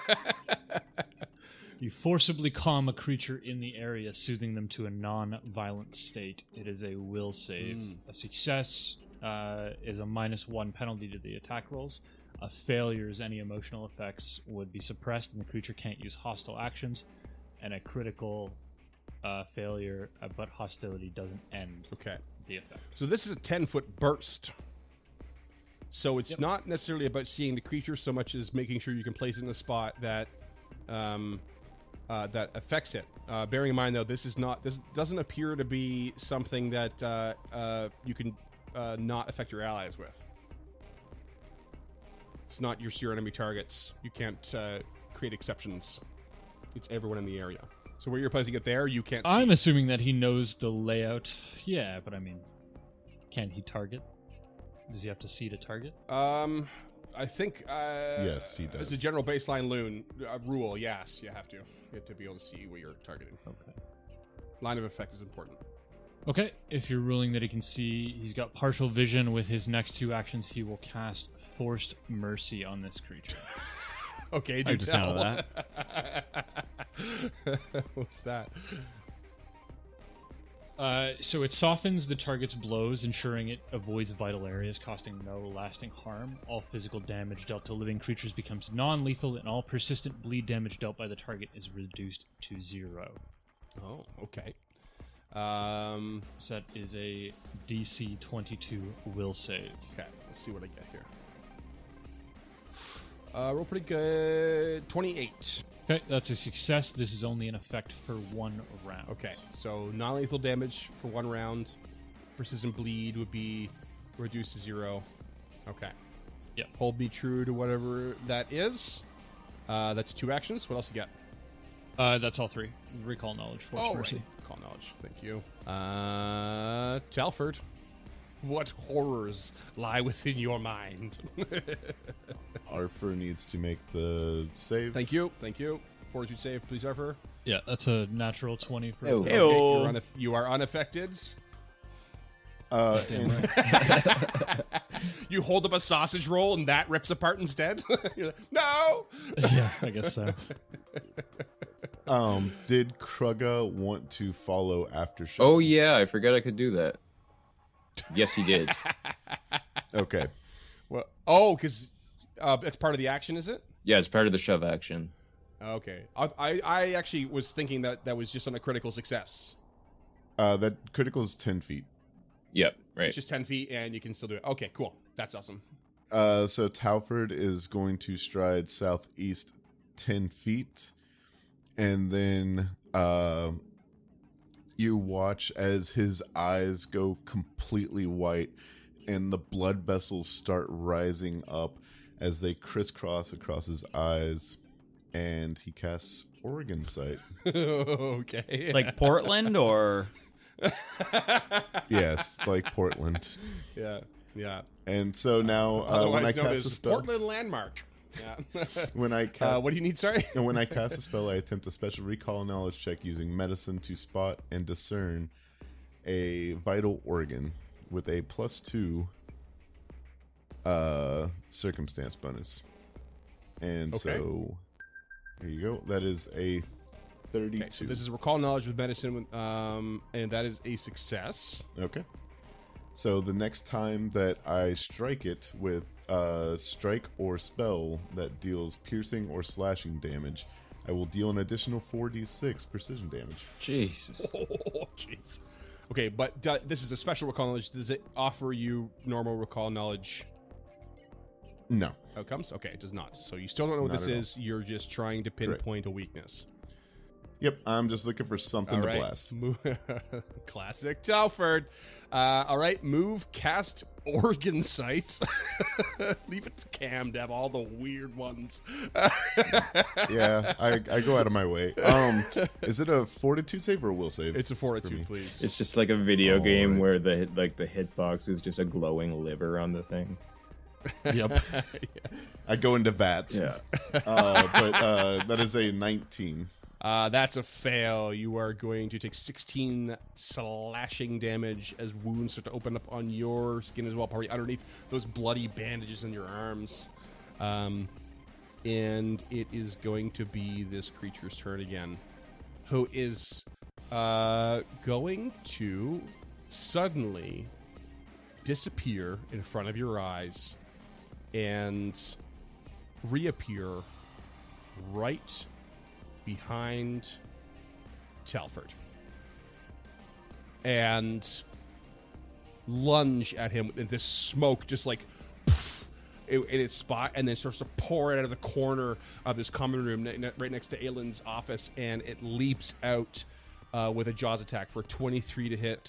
You forcibly calm a creature in the area, soothing them to a non-violent state. It is a will save. Mm. A success uh, is a minus one penalty to the attack rolls. A failure is any emotional effects would be suppressed, and the creature can't use hostile actions. And a critical uh, failure, uh, but hostility doesn't end Okay. the effect. So this is a ten foot burst. So it's not necessarily about seeing the creature so much as making sure you can place it in a spot that um, uh, that affects it. Uh, bearing in mind, though, this is not. This doesn't appear to be something that uh, uh, you can uh, not affect your allies with. It's not your your enemy targets. You can't uh, create exceptions. It's everyone in the area. So where you're placing it there, you can't see. I'm assuming that he knows the layout. Yeah, but I mean, can he target? Does he have to see to target? Um, I think. Uh, Yes, he does. As a general baseline loon uh, rule, yes, you have to. You have to be able to see what you're targeting. Okay. Line of effect is important. Okay, if you're ruling that he can see, he's got partial vision. With his next two actions, he will cast Forced Mercy on this creature. Okay, I do like the sound tell. of that. What's that? Uh, so it softens the target's blows, ensuring it avoids vital areas, costing no lasting harm. All physical damage dealt to living creatures becomes non-lethal, and all persistent bleed damage dealt by the target is reduced to zero. Oh, okay. Um, So that is a D C twenty-two will save. okay, let's see what I get here. Uh, roll pretty good. twenty-eight. Okay, that's a success. This is only in effect for one round. Okay, so non-lethal damage for one round. Persistent bleed would be reduced to zero. Okay. Yep. Hold me true to whatever that is. Uh, that's two actions. What else you got? Uh, that's all three. Recall knowledge, force Oh, mercy. right. Call knowledge. Thank you. Uh, Telford. What horrors lie within your mind? Arthur needs to make the save. Thank you. Thank you. Fortitude save, please, Arthur. Yeah, that's a natural twenty for. Oh. Okay, Heyo. you're unaff- you are unaffected. Uh, Damn and- right. You hold up a sausage roll and that rips apart instead. You're like, no. Yeah, I guess so. um, did Krugga want to follow after Shaw? Oh yeah, I forgot I could do that. Yes, he did. Okay. Well, oh, because uh, that's part of the action, is it? Yeah, it's part of the shove action. Okay. I, I I actually was thinking that that was just on a critical success. Uh, that critical is ten feet. Yep, right. It's just ten feet, and you can still do it. Okay, cool. That's awesome. Uh, so Talford is going to stride southeast ten feet, and then uh, you watch as his eyes go completely white, and the blood vessels start rising up as they crisscross across his eyes, and he casts Organ Sight. Okay. Like Portland or Yes, like Portland. yeah, yeah. And so now, uh, when I Otherwise known cast as a spell, Portland Landmark. Yeah. when I ca- uh, what do you need? Sorry. And when I cast a spell, I attempt a special recall knowledge check using medicine to spot and discern a vital organ with a plus two uh, circumstance bonus. And Okay. so, here you go. That is a thirty-two. Okay, so this is recall knowledge with medicine, um, and that is a success. Okay. So the next time that I strike it with a strike or spell that deals piercing or slashing damage, I will deal an additional four d six precision damage. Jesus. Oh, jeez. Okay, but do, this is a special recall knowledge. Does it offer you normal recall knowledge No. outcomes? Okay, it does not. So you still don't know what Not this at all. is. You're just trying to pinpoint a weakness. Yep, I'm just looking for something All to right. blast. Mo- Classic Telford. Uh, all right, move, cast Organ Sight. Leave it to Cam to have all the weird ones. Yeah, I, I go out of my way. Um, is it a fortitude save or a will save? It's a For me. fortitude, please. It's just like a video All game right. where the hit, like the hitbox is just a glowing liver on the thing. Yep. I go into vats. Yeah. Uh, but uh, that is a nineteen. Uh, that's a fail. You are going to take sixteen slashing damage as wounds start to open up on your skin as well, probably underneath those bloody bandages on your arms. Um, and it is going to be this creature's turn again, who is uh, going to suddenly disappear in front of your eyes and reappear right behind Telford and lunge at him in this smoke just like poof, in in its spot, and then starts to pour it out of the corner of this common room ne- ne- right next to Aylin's office, and it leaps out uh, with a Jaws attack for twenty-three to hit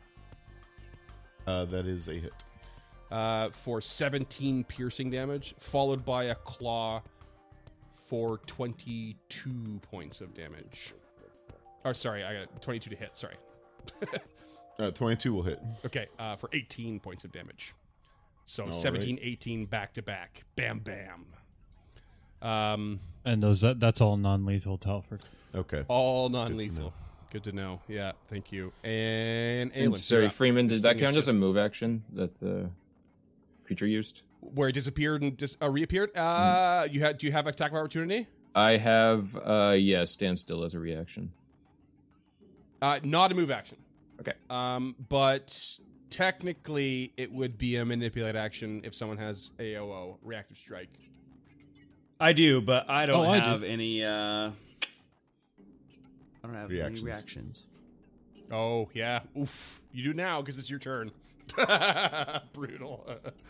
Uh, that is a hit. uh, for seventeen piercing damage, followed by a claw for twenty-two points of damage. Or sorry, I got twenty-two to hit. Sorry. Uh, twenty-two will hit. Okay, uh, for eighteen points of damage. So All seventeen, right. eighteen back to back. Bam, bam. Um, And those that, that's all non-lethal, Telford. Okay. all know. non-lethal. Good to know. Yeah, thank you. And And Aelin, sorry, you're up. Freeman, This did that thing is count as a just- move action that the creature used? where it disappeared and dis- uh, reappeared? Uh, you had? Do you have attack of opportunity? I have, uh, yeah, stand still as a reaction. Uh, not a move action. Okay. Um, but technically, it would be a manipulate action if someone has A O O, reactive strike. I do, but I don't Oh, I do. have any. Uh, I don't have Reactions. any reactions. Oh yeah, oof! You do now because it's your turn. Brutal.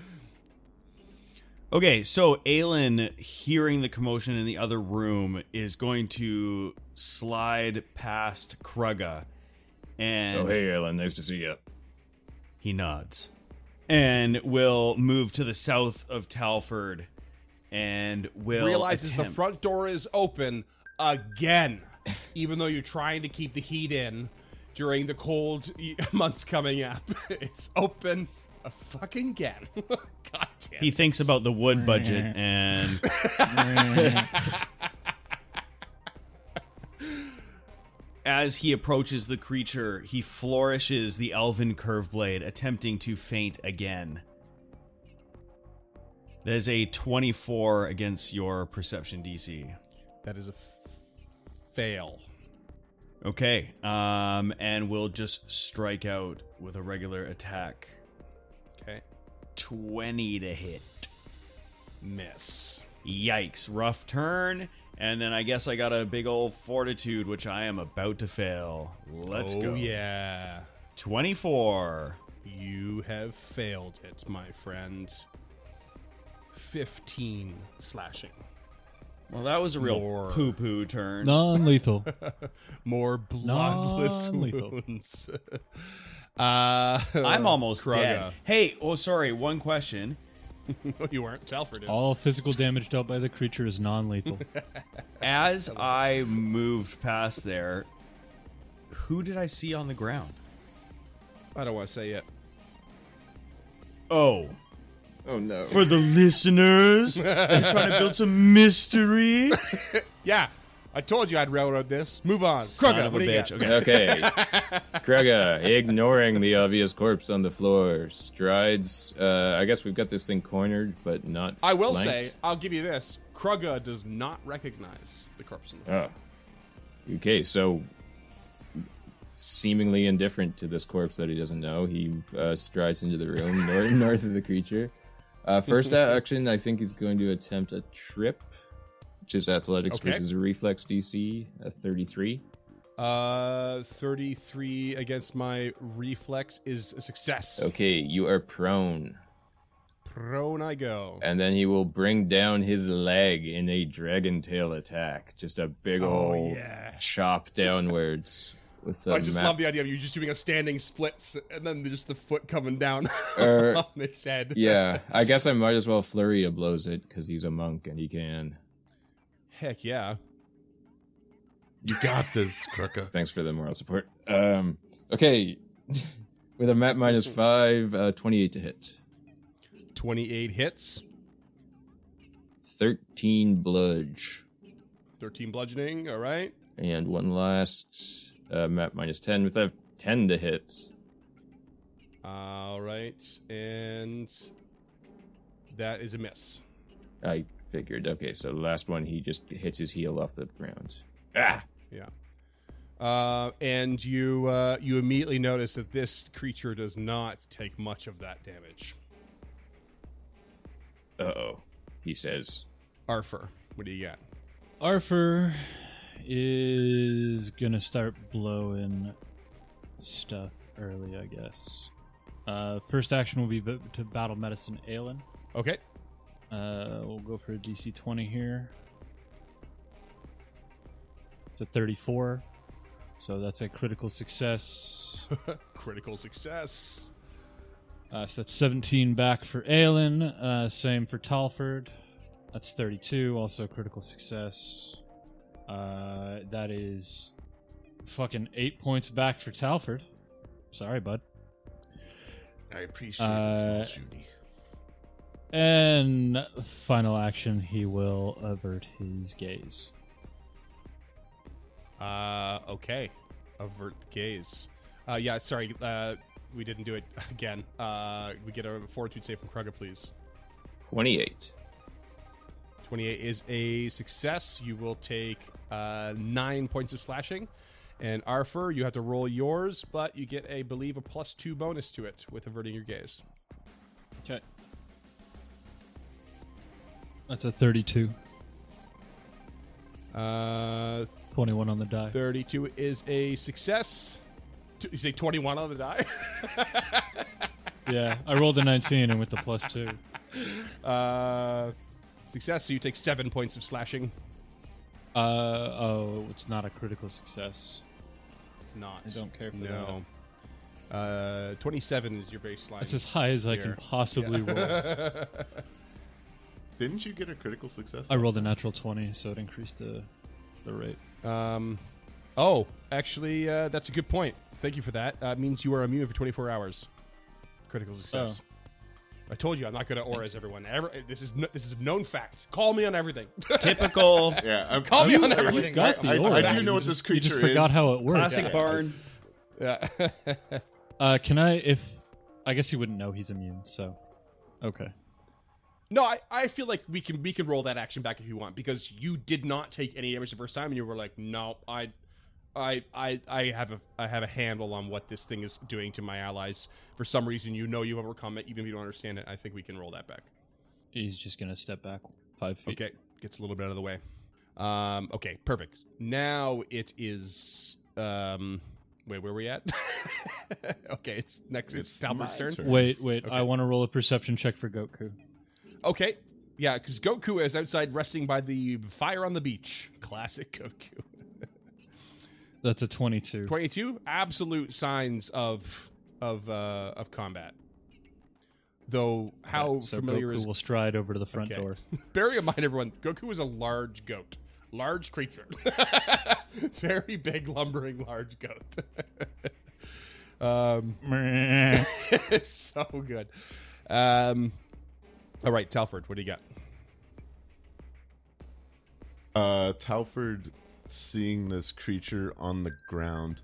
Okay, so Aelin, hearing the commotion in the other room, is going to slide past Krugga, and Oh, hey, Alan, nice to see you. he nods, and will move to the south of Talford, and will Realizes the attempt- front door is open again, even though you're trying to keep the heat in during the cold months coming up. It's open a fucking again. God damn. He thinks about the wood budget and as he approaches the creature, he flourishes the elven curve blade, attempting to feint again. That is a twenty-four against your perception D C. That is a f- fail. Okay, um, and we'll just strike out with a regular attack. Okay. twenty to hit. Miss. Yikes, rough turn. And then I guess I got a big old fortitude, which I am about to fail. Let's oh, go. yeah. twenty-four. You have failed it, my friend. fifteen slashing. Well, that was a real More. poo-poo turn. Non-lethal. More bloodless Non-lethal. wounds. uh, I'm almost Krugga. dead. Hey, oh, sorry, one question. You weren't. Telford is. All physical damage dealt by the creature is non-lethal. As I moved past there, who did I see on the ground? I don't want to say it. Oh, Oh, no. for the listeners, I'm trying to build some mystery. Yeah, I told you I'd railroad this. Move on. Son Krugga, of a what do you bitch. got? Okay. Okay. Krugga, ignoring the obvious corpse on the floor, strides. Uh, I guess we've got this thing cornered, but not I will flanked. say, I'll give you this. Krugga does not recognize the corpse in the floor. Oh. Okay, so f- seemingly indifferent to this corpse that he doesn't know, he uh, strides into the room north, north of the creature. Uh, first action, I think he's going to attempt a trip, which is athletics Okay. versus a reflex D C, a thirty-three. Uh, thirty-three against my reflex is a success. Okay, you are prone. Prone I go. And then he will bring down his leg in a dragon tail attack. Just a big Oh, ol' yeah. chop downwards. With the I just map- love the idea of you just doing a standing splits and then just the foot coming down Er, on its head. Yeah, I guess I might as well flurry of blows it because he's a monk and he can. Heck yeah. You got this, Krugga. Thanks for the moral support. Um, okay, with a map minus five, uh, twenty-eight to hit, twenty-eight hits. thirteen bludge, thirteen bludgeoning. All right. and one last uh, map minus ten with a ten to hit. All right. And that is a miss. I figured. Okay, so the last one he just hits his heel off the ground. Ah. Yeah. Uh, and you uh, you immediately notice that this creature does not take much of that damage. Uh oh, he says. Arthur, what do you got? Arthur is gonna start blowing stuff early, I guess. Uh, first action will be b- to battle medicine Aelin. Okay. Uh, we'll go for a D C twenty here. It's a thirty-four, so that's a critical success. Critical success. Uh, so that's seventeen back for Aelin. Uh, same for Talford. That's thirty-two, also critical success. Uh, that is fucking eight points back for Talford. Sorry, bud. I appreciate Uh, it, small shooty. And final action, he will avert his gaze. Uh, okay. Avert the gaze. Uh, yeah, sorry, uh, we didn't do it again. Uh, we get a fortitude save from Krugga, please. twenty-eight. twenty-eight is a success. You will take uh, nine points of slashing. And Arthur, you have to roll yours, but you get, I believe, a plus two bonus to it with averting your gaze. Okay. That's a thirty-two. Uh, twenty-one on the die. thirty-two is a success. T- You say twenty-one on the die? Yeah, I rolled a nineteen and with the plus two. Uh, success, so you take seven points of slashing. Uh, oh, it's not a critical success. It's not. I don't care for No. Uh, twenty-seven is your baseline. That's as high as I Here. can possibly roll. Didn't you get a critical success? I rolled a natural twenty, so it increased the the rate. Um, oh, actually, uh, that's a good point. Thank you for that. Uh, it means you are immune for twenty-four hours. Critical success. I told you I'm not good at auras, everyone. Ever, this is no, this is a known fact. Call me on everything. Typical Yeah, I'm, Call me I'm on sorry. everything. got the I, aura. I do You know what just- this creature You just forgot is. how it works. classic Yeah. barn. yeah. Uh, can I? If I guess you wouldn't know he's immune, so okay. No, I, I feel like we can we can roll that action back if you want, because you did not take any damage the first time and you were like, no, I I I I have a I have a handle on what this thing is doing to my allies. For some reason you know you overcome it, even if you don't understand it. I think we can roll that back. He's just gonna step back five feet. Okay. Gets a little bit out of the way. Um okay, perfect. Now it is um wait, where are we at? Okay, it's next it's, It's Talbot's my turn. turn. Wait, wait. Okay. I want to roll a perception check for Goku. Okay. Yeah, because Goku is outside resting by the fire on the beach. Classic Goku. That's a twenty-two. twenty-two, absolute signs of of uh, of combat. Though how Okay, so familiar Goku is will stride over to the front Okay. door. Bear in mind, everyone, Goku is a large goat, large creature, very big, lumbering, large goat. um, it's so good. Um, all right, Talford, what do you got? Uh, Talford, seeing this creature on the ground,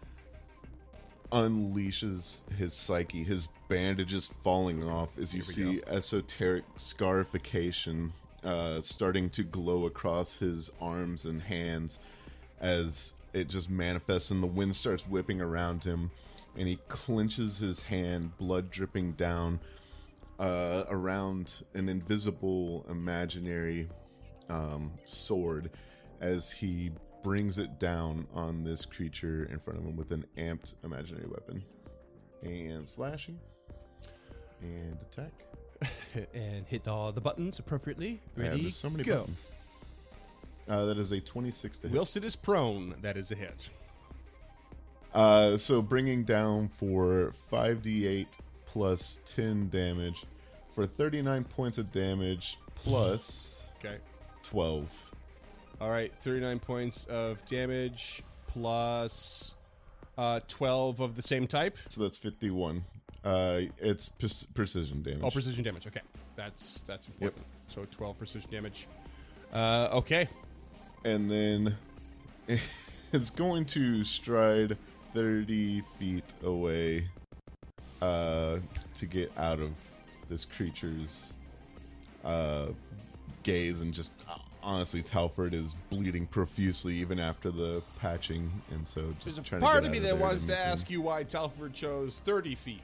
unleashes his psyche. His bandages falling off as you Here we see esoteric scarification uh, starting to glow across his arms and hands as it just manifests and the wind starts whipping around him, and he clenches his hand, blood dripping down uh, around an invisible imaginary um, sword as he brings it down on this creature in front of him with an amped imaginary weapon. And slashing. And attack. And hit all the buttons appropriately. Yeah, Ready, there's so many go. buttons. Uh, that is a twenty-six to hit. Wilson is prone. That is a hit. Uh, so bringing down for five d eight plus ten damage for thirty-nine points of damage plus Okay. twelve. All right, thirty-nine points of damage plus uh, twelve of the same type. So that's fifty-one. Uh, it's pre- precision damage. Oh, precision damage. Okay, that's that's important. So twelve precision damage. Uh, okay. And then it's going to stride thirty feet away uh, to get out of this creature's uh, gaze. And just honestly, Talford is bleeding profusely even after the patching. And so just There's a trying part to of get me out that there wants to make him- ask you why Talford chose thirty feet.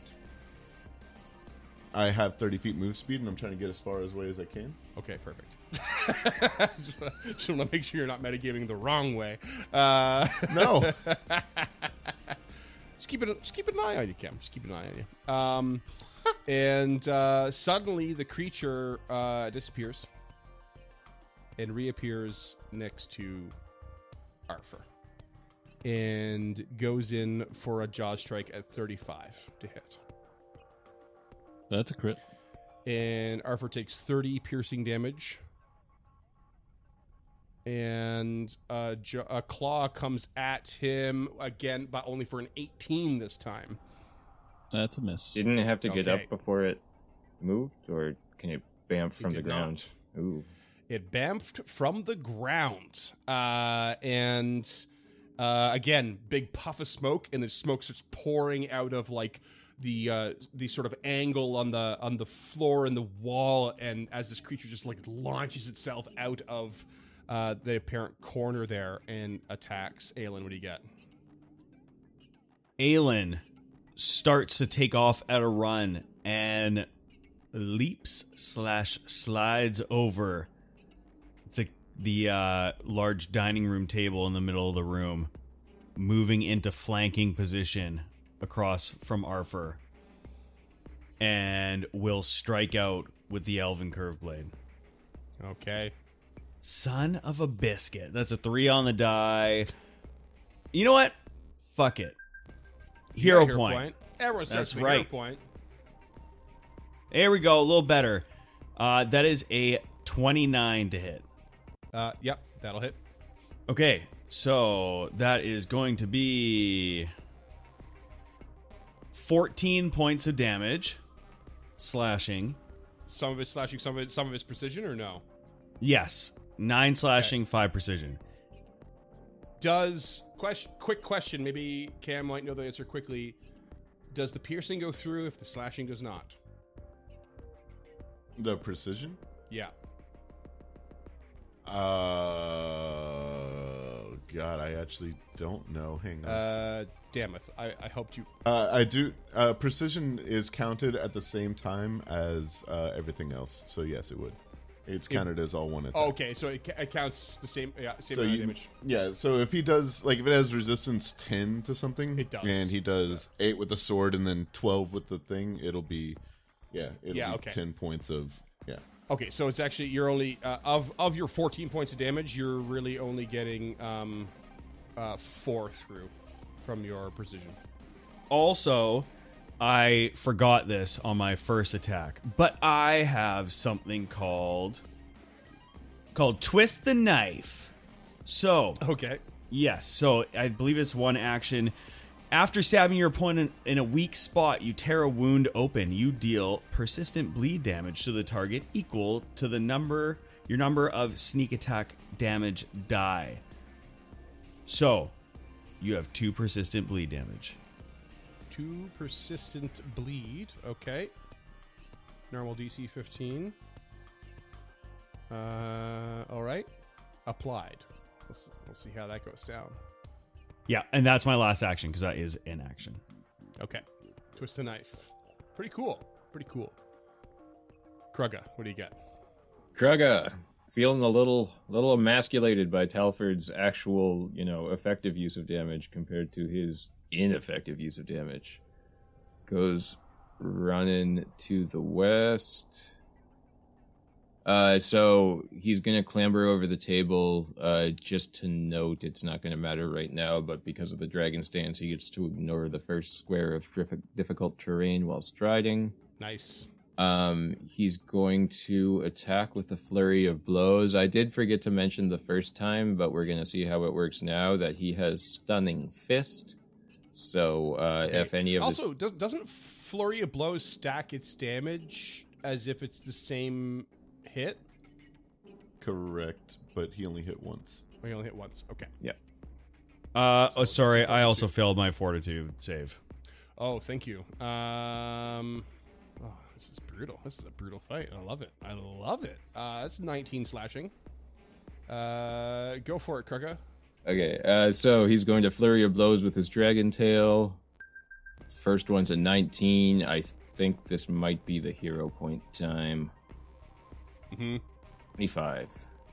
I have thirty feet move speed, and I'm trying to get as far away as I can. Okay, perfect. just want to make sure you're not metagaming the wrong way. Uh, No. just keep it. Just keep an eye on you, Cam. Just keep an eye on you. Um, and uh, suddenly the creature uh, disappears and reappears next to Arthur, and goes in for a jaw strike at thirty-five to hit. That's a crit. And Arthur takes thirty piercing damage And uh, jo- a claw comes at him again, but only for an eighteen this time. That's a miss. Didn't it have to get Okay. up before it moved, or can it bamf from the did ground? Ooh. It bamfed from the ground. Uh, and uh, again, big puff of smoke, and the smoke starts pouring out of like the uh, the sort of angle on the on the floor and the wall, and as this creature just like launches itself out of uh, the apparent corner there and attacks. Aelin, what do you get? Aelin starts to take off at a run and leaps slash slides over the the uh, large dining room table in the middle of the room, moving into flanking position across from Arthur, and will strike out with the Elven Curve Blade. Okay. Son of a biscuit. That's a three on the die. You know what? Fuck it. Hero, You got a point. Everyone starts That's with a hero right. point. There we go. A little better. Uh, that is a twenty-nine to hit. Uh, yep, that'll hit. Okay, so that is going to be fourteen points of damage, slashing. Some of it's slashing, some of it, some of it's precision, or no? Yes, nine slashing, five precision. Does question? Quick question. Maybe Cam might know the answer quickly. Does the piercing go through if the slashing does not? The precision? Yeah. Uh, God, I actually don't know. Hang on. Uh, damn it. I, I hoped you. Uh, I do. Uh, precision is counted at the same time as uh, everything else. So yes, it would. It's counted as all one attack. Oh, okay, so it, ca- it counts the same. Yeah, same So amount you, of damage. yeah. So if he does, like, if it has resistance ten to something, It does. and he does eight with the sword and then twelve with the thing, it'll be, yeah, it'll Yeah, be okay. ten points of, yeah. Okay, so it's actually you're only uh, of of your fourteen points of damage, you're really only getting um, uh, four through from your precision. Also, I forgot this on my first attack, but I have something called called Twist the Knife. So, Okay. yes, so I believe it's one action. After stabbing your opponent in a weak spot, you tear a wound open. You deal persistent bleed damage to the target equal to the number your number of sneak attack damage die. So, you have two persistent bleed damage. Two persistent bleed. Okay. Normal D C fifteen. Uh, all right. Applied. Let's, let's see how that goes down. Yeah, and that's my last action because that is an action. Okay. Twist the knife. Pretty cool. Pretty cool. Krugga, what do you get? Krugga, feeling a little little emasculated by Talford's actual, you know, effective use of damage compared to his ineffective use of damage. Goes running to the west. Uh, so he's gonna clamber over the table. Uh, just to note, it's not gonna matter right now, but because of the dragon stance, he gets to ignore the first square of dif- difficult terrain while striding. Nice. Um, he's going to attack with a flurry of blows. I did forget to mention the first time, but we're going to see how it works now, that he has Stunning Fist. So, uh, if any of Also, does, doesn't Flurry of Blows stack its damage as if it's the same hit? Correct, but he only hit once. Or you only hit once. Okay. Uh, So oh, it's sorry, a I also failed my fortitude save. Oh, thank you. Um, oh, this is brutal. This is a brutal fight. I love it. I love it. Uh, that's nineteen slashing. Uh, go for it, Krugga. Okay, uh, so he's going to flurry of blows with his dragon tail. First one's a nineteen. I think this might be the hero point time. Mm-hmm. twenty-five.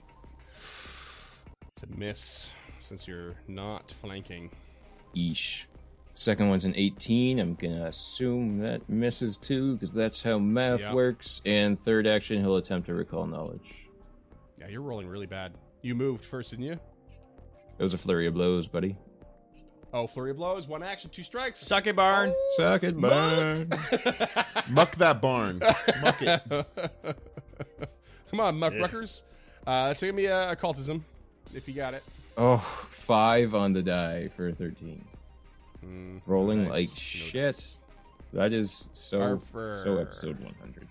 It's a miss since you're not flanking. Eesh. Second one's an eighteen. I'm gonna assume that misses too, because that's how math Yeah. works. And third action, he'll attempt to recall knowledge. Yeah, you're rolling really bad. You moved first, didn't you? It was a flurry of blows, buddy. Oh, Flurry of Blows, one action, two strikes. Suck it, Barn. Suck it, burn. Muck that barn. Muck it. Come on, muckruckers. Uh, that's going to be a occultism. if you got it. Oh, five on the die for thirteen. Mm, Rolling nice. like No shit. dice. That is so Arfer. so episode one hundred.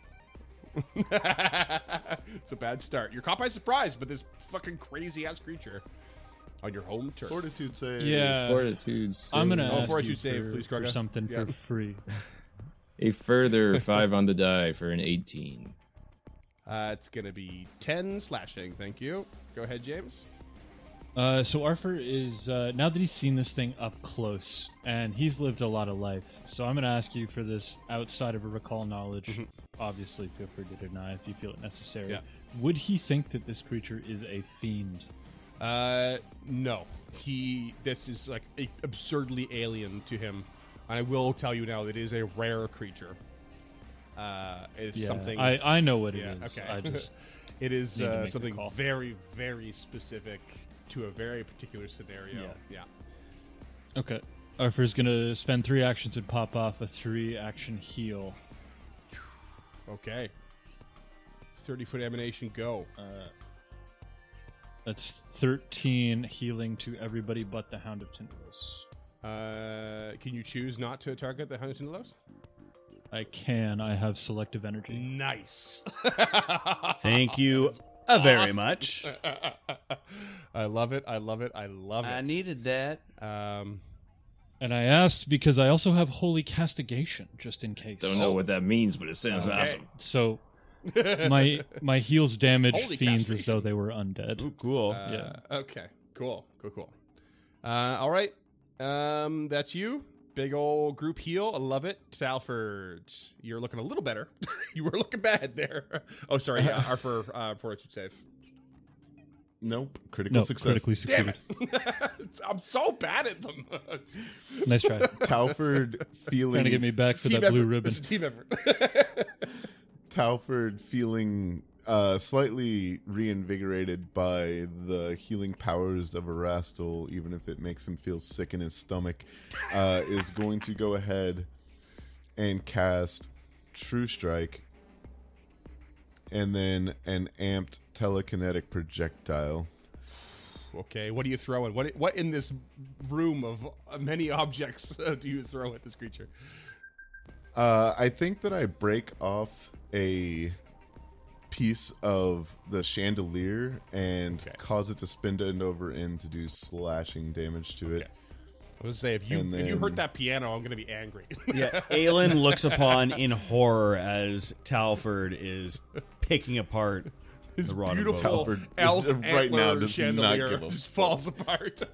It's a bad start. You're caught by surprise, but this fucking crazy ass creature on your home turf. Fortitude save. Yeah. Fortitude. I'm gonna Oh, ask fortitude you save, for, please, for Kroga. something Yeah. for free. A further five on the die for an eighteen. Uh, it's gonna be ten slashing. Thank you. Go ahead, James. Uh, so Arthur is uh, now that he's seen this thing up close, and he's lived a lot of life. So I'm going to ask you for this outside of a recall knowledge. Mhm. Obviously, feel free to deny if you feel it necessary. Yeah. Would he think that this creature is a fiend? Uh, no. He. This is like a, absurdly alien to him, and I will tell you now that it is a rare creature. Uh, it's Yeah, something. I, I know what yeah. it is. Okay. I just it is need to uh, make the something call. very, very specific to a very particular scenario. Yeah. Yeah. okay. Arthur's going to spend three actions and pop off a three-action heal. Okay. thirty foot emanation. Go. Uh, that's thirteen healing to everybody but the Hound of Tindalos. Uh, can you choose not to target the Huntington Lows? I can. I have selective energy. Nice. Thank you uh, very Awesome. much. I love it. I love it. I love it. I needed that. Um, And I asked because I also have Holy Castigation, just in case. Don't know what that means, but it sounds Okay. awesome. So my my heals damage Holy fiends as castration. though they were undead. Ooh, cool. uh, Yeah. Okay. Cool. Cool. Cool. Uh, all right. Um, that's you. Big old group heal. I love it. Salford, you're looking a little better. You were looking bad there. Oh, sorry. Yeah, Arthur, uh, fortitude save. Nope. Critical No, success. critically Damn succeeded. it. I'm so bad at them. Nice try. Talford feeling Trying to get me back for Team that blue effort. ribbon. It's a team effort. Talford feeling uh, slightly reinvigorated by the healing powers of Erastil, even if it makes him feel sick in his stomach, uh, is going to go ahead and cast True Strike and then an amped telekinetic projectile. Okay, what are you throwing? What what in this room of many objects uh, do you throw at this creature? Uh, I think that I break off a piece of the chandelier and Okay. cause it to spin end over end to do slashing damage to it. Okay. I was gonna say if you And if you hurt then- that piano, I'm gonna be angry. Yeah, Aelin looks upon in horror as Talford is picking apart His the rod beautiful Talford elk is- right now antler does not chandelier give a just fuck. falls apart.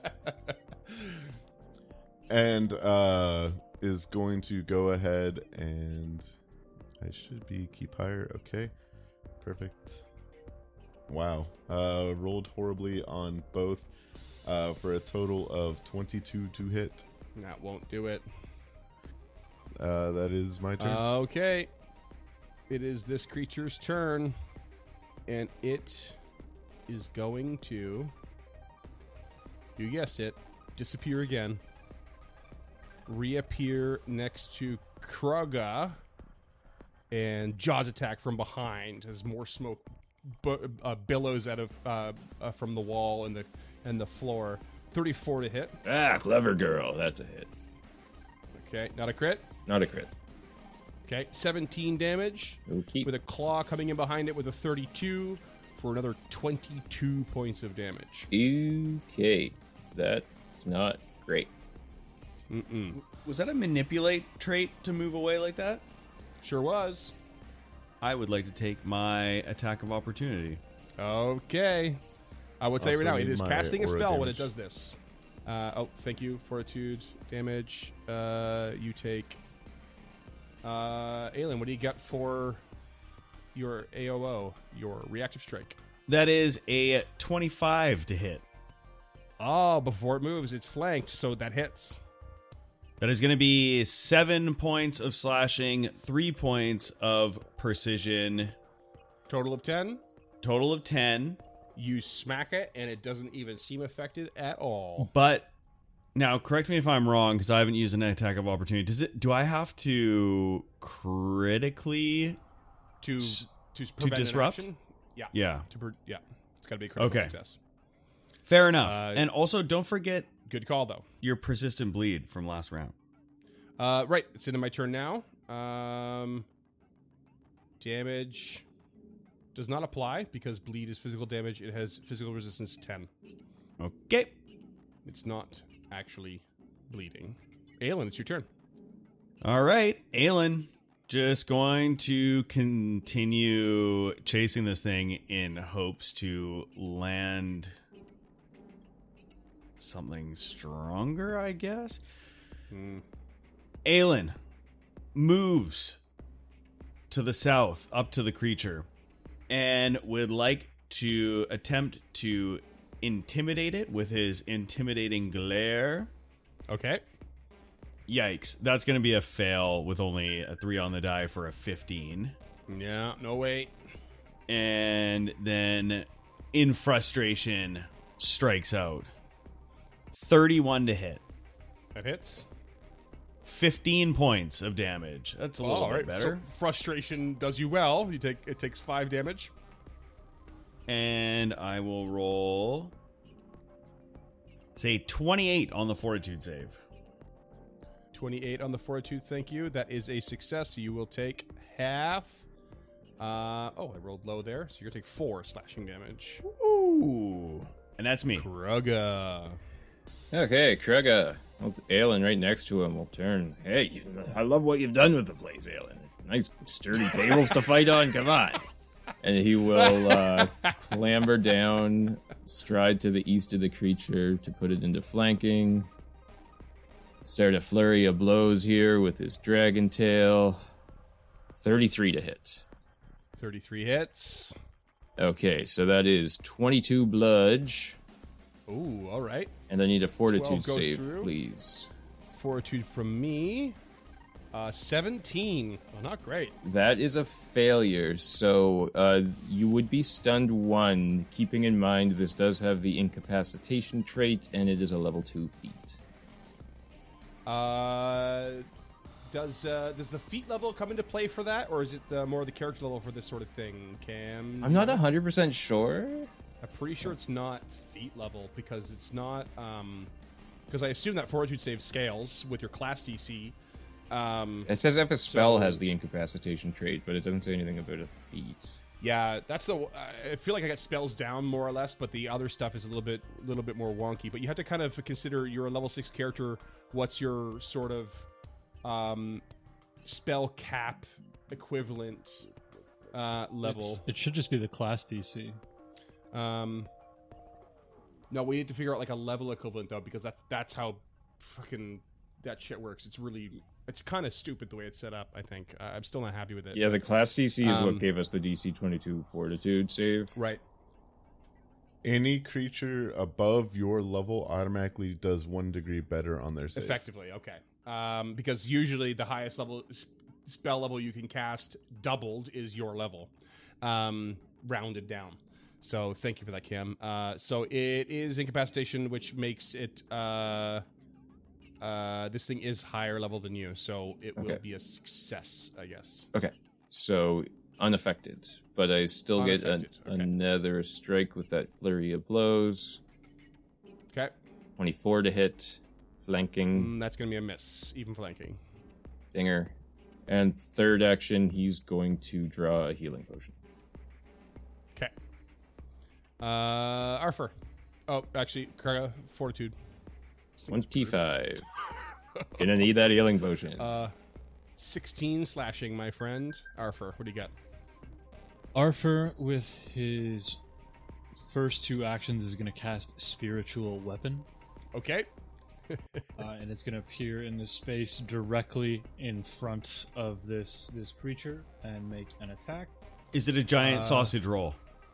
And uh, is going to go ahead and I should be keep higher. Okay, perfect. Wow, uh, rolled horribly on both uh, for a total of twenty-two to hit. That won't do it. Uh, that is my turn. Okay. It is this creature's turn. And it is going to, you guessed it, disappear again. Reappear next to Kruga. And jaws attack from behind as more smoke bu- uh, billows out of uh, uh, from the wall and the and the floor. thirty-four to hit. Ah, clever girl. That's a hit. Okay, not a crit. Not a crit. Okay, seventeen damage. Okay. With a claw coming in behind it with a thirty-two for another twenty-two points of damage. Okay. That's not great. Mm-mm. Was that a manipulate trait to move away like that? Sure was. I would like to take my attack of opportunity. Okay. I will tell you Also right now, it need is my casting a aura spell when it damage. does this. Uh, oh, thank you. Fortitude damage. Uh, you take... Uh, Aelin, what do you got for your A O O, your reactive strike? That is a twenty-five to hit. Oh, before it moves, it's flanked, so that hits. That is going to be seven points of slashing, three points of precision, Total of ten. total of ten. You smack it, and it doesn't even seem affected at all. But now, correct me if I'm wrong, because I haven't used an attack of opportunity. Does it? Do I have to critically? To to, prevent an disrupt? action? Yeah. Yeah. To per, yeah. It's got to be a critical Okay. success. Fair enough. Uh, and also, don't forget Good call, though. your persistent bleed from last round. Uh, right, it's into my turn now. Um, damage does not apply because bleed is physical damage. It has physical resistance ten. Okay. It's not actually bleeding. Aelin, it's your turn. All right, Aelin, just going to continue chasing this thing in hopes to land something stronger, I guess. Hmm. Aelin moves to the south, up to the creature, and would like to attempt to intimidate it with his intimidating glare. Okay. Yikes. That's going to be a fail with only a three on the die for a fifteen. Yeah, no way. And then, in frustration, strikes out. thirty-one to hit. That hits. fifteen points of damage. That's a little All bit right, better. so frustration does you well. You take It takes five damage. And I will roll, say, twenty-eight on the fortitude save. twenty-eight on the fortitude, thank you. That is a success. So you will take half. Uh, oh, I rolled low there. So you're going to take four slashing damage. Ooh. And that's me. Krugga. Okay, Krugga. With Aelin right next to him, will turn. Hey, you, I love what you've done with the place, Aelin. Nice sturdy tables to fight on. Come on. And he will uh, clamber down, stride to the east of the creature to put it into flanking. Start a flurry of blows here with his dragon tail. thirty-three to hit. thirty-three hits. Okay, so that is twenty-two bludge. Ooh, all right. And I need a fortitude twelve goes save, through. please. Fortitude from me. Uh, seventeen. Oh, not great. That is a failure, so uh, you would be stunned one, keeping in mind this does have the incapacitation trait, and it is a level two feat. Uh, does uh, does the feat level come into play for that, or is it the, more the character level for this sort of thing? Cam? I'm not one hundred percent sure. I'm pretty sure it's not feat level because it's not. Um, because I assume that fortitude save scales with your class D C. Um, It says if a spell So- has the incapacitation trait, but it doesn't say anything about a feat. yeah, that's the. I feel like I got spells down more or less, but the other stuff is a little bit, little bit more wonky. But you have to kind of consider you're a level six character. What's your sort of um, spell cap equivalent uh, level? It's- it should just be the class D C. Um, no, we need to figure out like a level equivalent though, because that's that's how fucking that shit works. It's really, it's kind of stupid the way it's set up. I think uh, I'm still not happy with it. Yeah, the class D C is Um, what gave us the D C twenty-two fortitude save. Right. Any creature above your level automatically does one degree better on their save. Effectively, okay. Um, because usually the highest level s- spell level you can cast doubled is your level, um, rounded down. So thank you for that, Cam. Uh, so it is incapacitation, which makes it. Uh, uh, this thing is higher level than you, so it will Okay. be a success, I guess. Okay, so unaffected, but I still get an, Unaffected, okay. another strike with that flurry of blows. Okay, twenty-four to hit, flanking, mm, that's gonna be a miss, even flanking. dinger. And third action, he's going to draw a healing potion. Okay. Uh, Arthur. Oh, actually, Krugga, fortitude. twenty-five. Gonna need that healing potion. Uh, sixteen slashing, my friend. Arthur, what do you got? Arthur, with his first two actions, is going to cast Spiritual Weapon. Okay. uh, and it's going to appear in the space directly in front of this this creature and make an attack. Is it a giant Uh, sausage roll?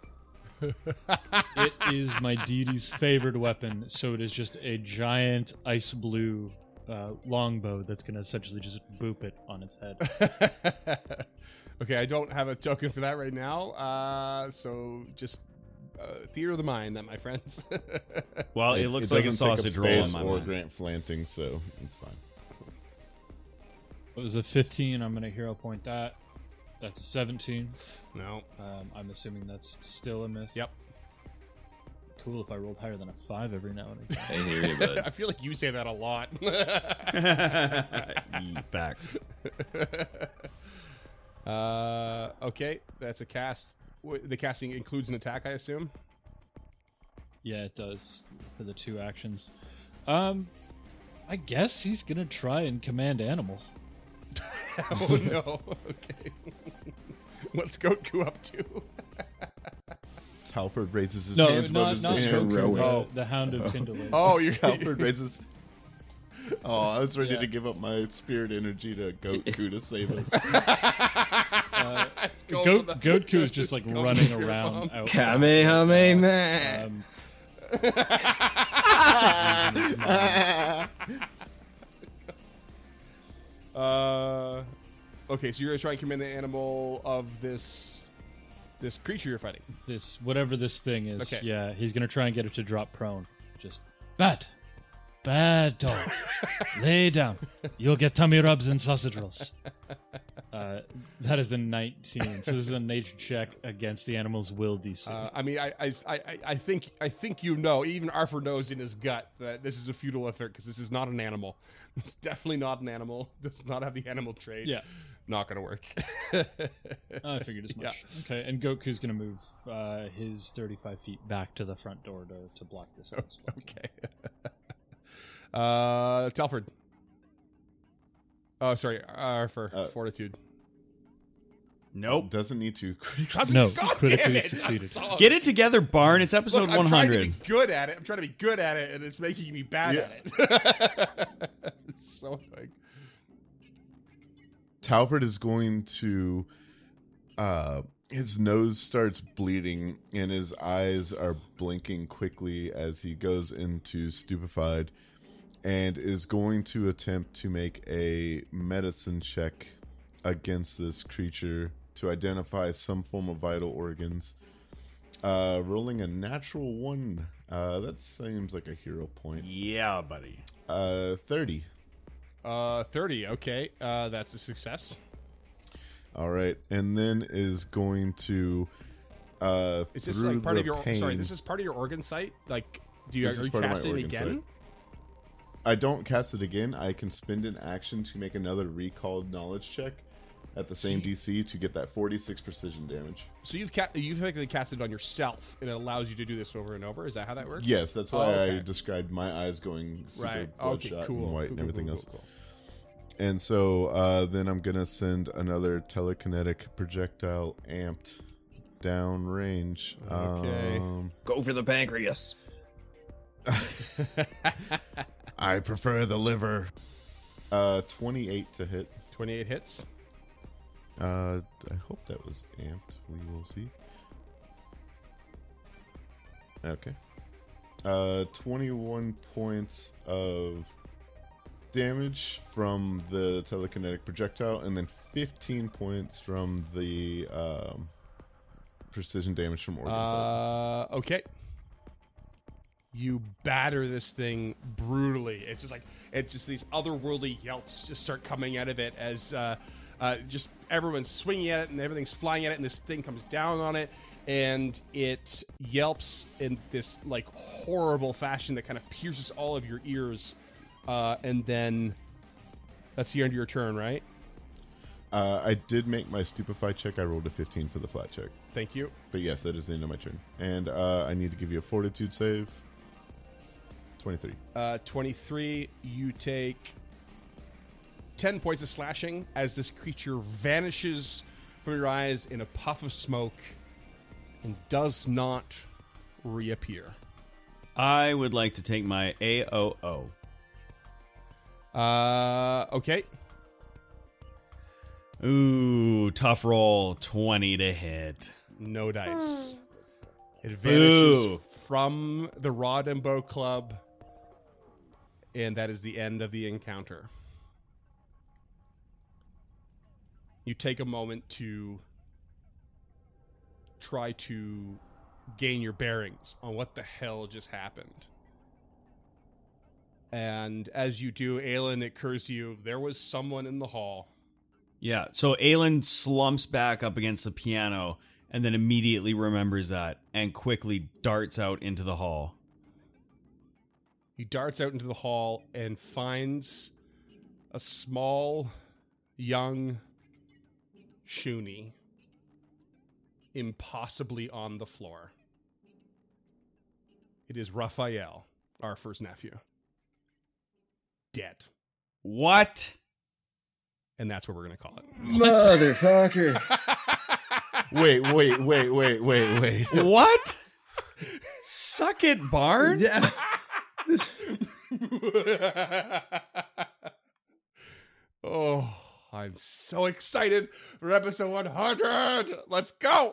It is my deity's favorite weapon, so it is just a giant ice blue uh, longbow that's going to essentially just boop it on its head. Okay, I don't have a token for that right now. Uh, so just uh, theater of the mind, that, my friends. Well, it, looks like a doesn't take up sausage roll in space my or mind. grant flanting, so it's fine. It was a fifteen. I'm going to hero point that. That's a seventeen. No. Um, I'm assuming that's still a miss. Yep. cool if I rolled higher than a five every now and again. I hear you, bud. I feel like you say that a lot. Ye facts. uh, okay, that's a cast. Wh- The casting includes an attack, I assume. Yeah, it does for the two actions. Um, I guess he's gonna try and command animal. Oh no. Okay. What's Goku up to? Talford raises his No, hands above not, his not head. Goku, heroic. uh, the Hound of Tindalin. Oh, you're Talford raises. Oh, I was ready Yeah. to give up my spirit energy to Goku to save us. Uh, Let's go Go- for the- Goku is just like let's go running for your around mom. out. Kamehameha. Um, Uh, okay, so you're gonna try and command the animal of this this creature you're fighting. this whatever this thing is. Okay. Yeah, he's gonna try and get it to drop prone. Just bad, bad dog. Lay down. You'll get tummy rubs and sausage rolls. Uh, that is a nineteen. So this is a nature check against the animal's will D C. Uh, I mean, I, I, I, I think I think you know. Even Arthur knows in his gut that this is a futile effort because this is not an animal. It's definitely not an animal. Does not have the animal trait. Yeah. Not gonna work. I figured as much. Okay, and Goku's gonna move uh, his thirty-five feet back to the front door to, to block this. as well. Okay. uh, Telford. Oh, sorry, Arthur. Uh, Fortitude. Nope. Doesn't need to. No, God critically damn it, succeeded. I'm so- Get it together, Barn. It's episode Look, I'm one trying to hundred. be good at it. I'm trying to be good at it, and it's making me bad Yeah. at it. It's so annoying. Talford is going to. Uh, his nose starts bleeding, and his eyes are blinking quickly as he goes into stupefied, and is going to attempt to make a medicine check against this creature to identify some form of vital organs. Uh, rolling a natural one. Uh, that seems like a hero point. Yeah, buddy. Uh, thirty. Uh, thirty. Okay, uh, that's a success. All right, and then is going to. Uh, Is this through like part the of your? pain, Sorry, this is part of your organ site. Like, do you This are is you part of my casting it organ again? site. I don't cast it again. I can spend an action to make another recalled knowledge check at the same D C to get that forty-six precision damage. So you've ca- you've effectively cast it on yourself, and it allows you to do this over and over. Is that how that works? Yes, that's why Oh, okay. I described my eyes going super Right. bloodshot Okay. Cool. and white Cool, and cool, everything cool, else. cool, cool. And so uh, then I'm gonna send another telekinetic projectile amped down range. Okay. Um, Go for the pancreas. I prefer the liver. Uh, twenty-eight to hit. twenty-eight hits. Uh, I hope that was amped. We will see. Okay. Uh, twenty-one points of damage from the telekinetic projectile, and then fifteen points from the um, precision damage from organ side. Uh, okay. You batter this thing brutally. It's just like it's just these otherworldly yelps just start coming out of it as uh, uh, just everyone's swinging at it and everything's flying at it, and this thing comes down on it, and it yelps in this like horrible fashion that kind of pierces all of your ears, uh, and then that's the end of your turn, right? Uh, I did make my stupefy check. I rolled a fifteen for the flat check. Thank you. But yes, that is the end of my turn. And uh, I need to give you a fortitude save. twenty-three. Uh, twenty-three, you take ten points of slashing as this creature vanishes from your eyes in a puff of smoke and does not reappear. I would like to take my A O O. Uh, okay. Ooh, tough roll. twenty to hit. No dice. It vanishes Boo. from the Rod and Bow Club, and that is the end of the encounter. You take a moment to try to gain your bearings on what the hell just happened. And as you do, Aelin, it occurs to you there was someone in the hall. Yeah, so Aelin slumps back up against the piano and then immediately remembers that and quickly darts out into the hall. He darts out into the hall and finds a small, young Shuni impossibly on the floor. It is Raphael, Arthur's nephew. Dead. What? And that's what we're going to call it. Motherfucker. Wait, wait, wait, wait, wait, wait. What? Suck it, Barn? Yeah. Oh, I'm so excited for episode one hundred. Let's go.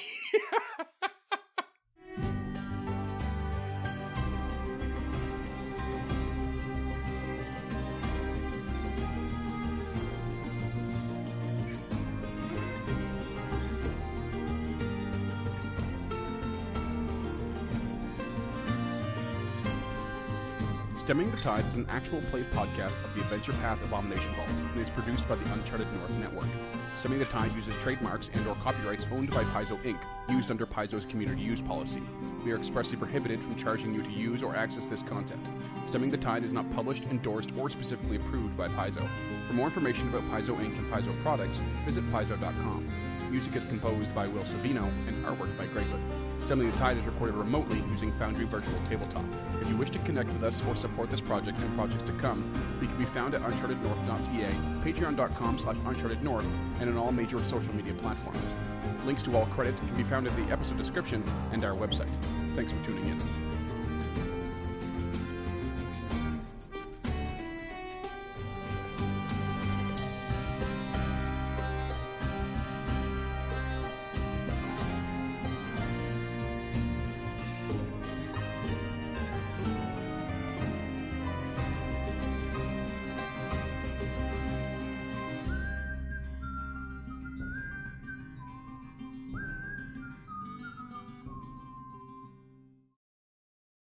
Stemming the Tide is an actual play podcast of the Adventure Path Abomination Vaults and is produced by the Uncharted North Network. Stemming the Tide uses trademarks and or copyrights owned by Paizo Incorporated, used under Paizo's community use policy. We are expressly prohibited from charging you to use or access this content. Stemming the Tide is not published, endorsed, or specifically approved by Paizo. For more information about Paizo Incorporated and Paizo products, visit paizo dot com. Music is composed by Will Savino and artwork by Greg Hood. Stemming the Tide is recorded remotely using Foundry Virtual Tabletop. If you wish to connect with us or support this project and projects to come, we can be found at uncharted north dot c a, patreon dot com slash uncharted north, and on all major social media platforms. Links to all credits can be found in the episode description and our website. Thanks for tuning in.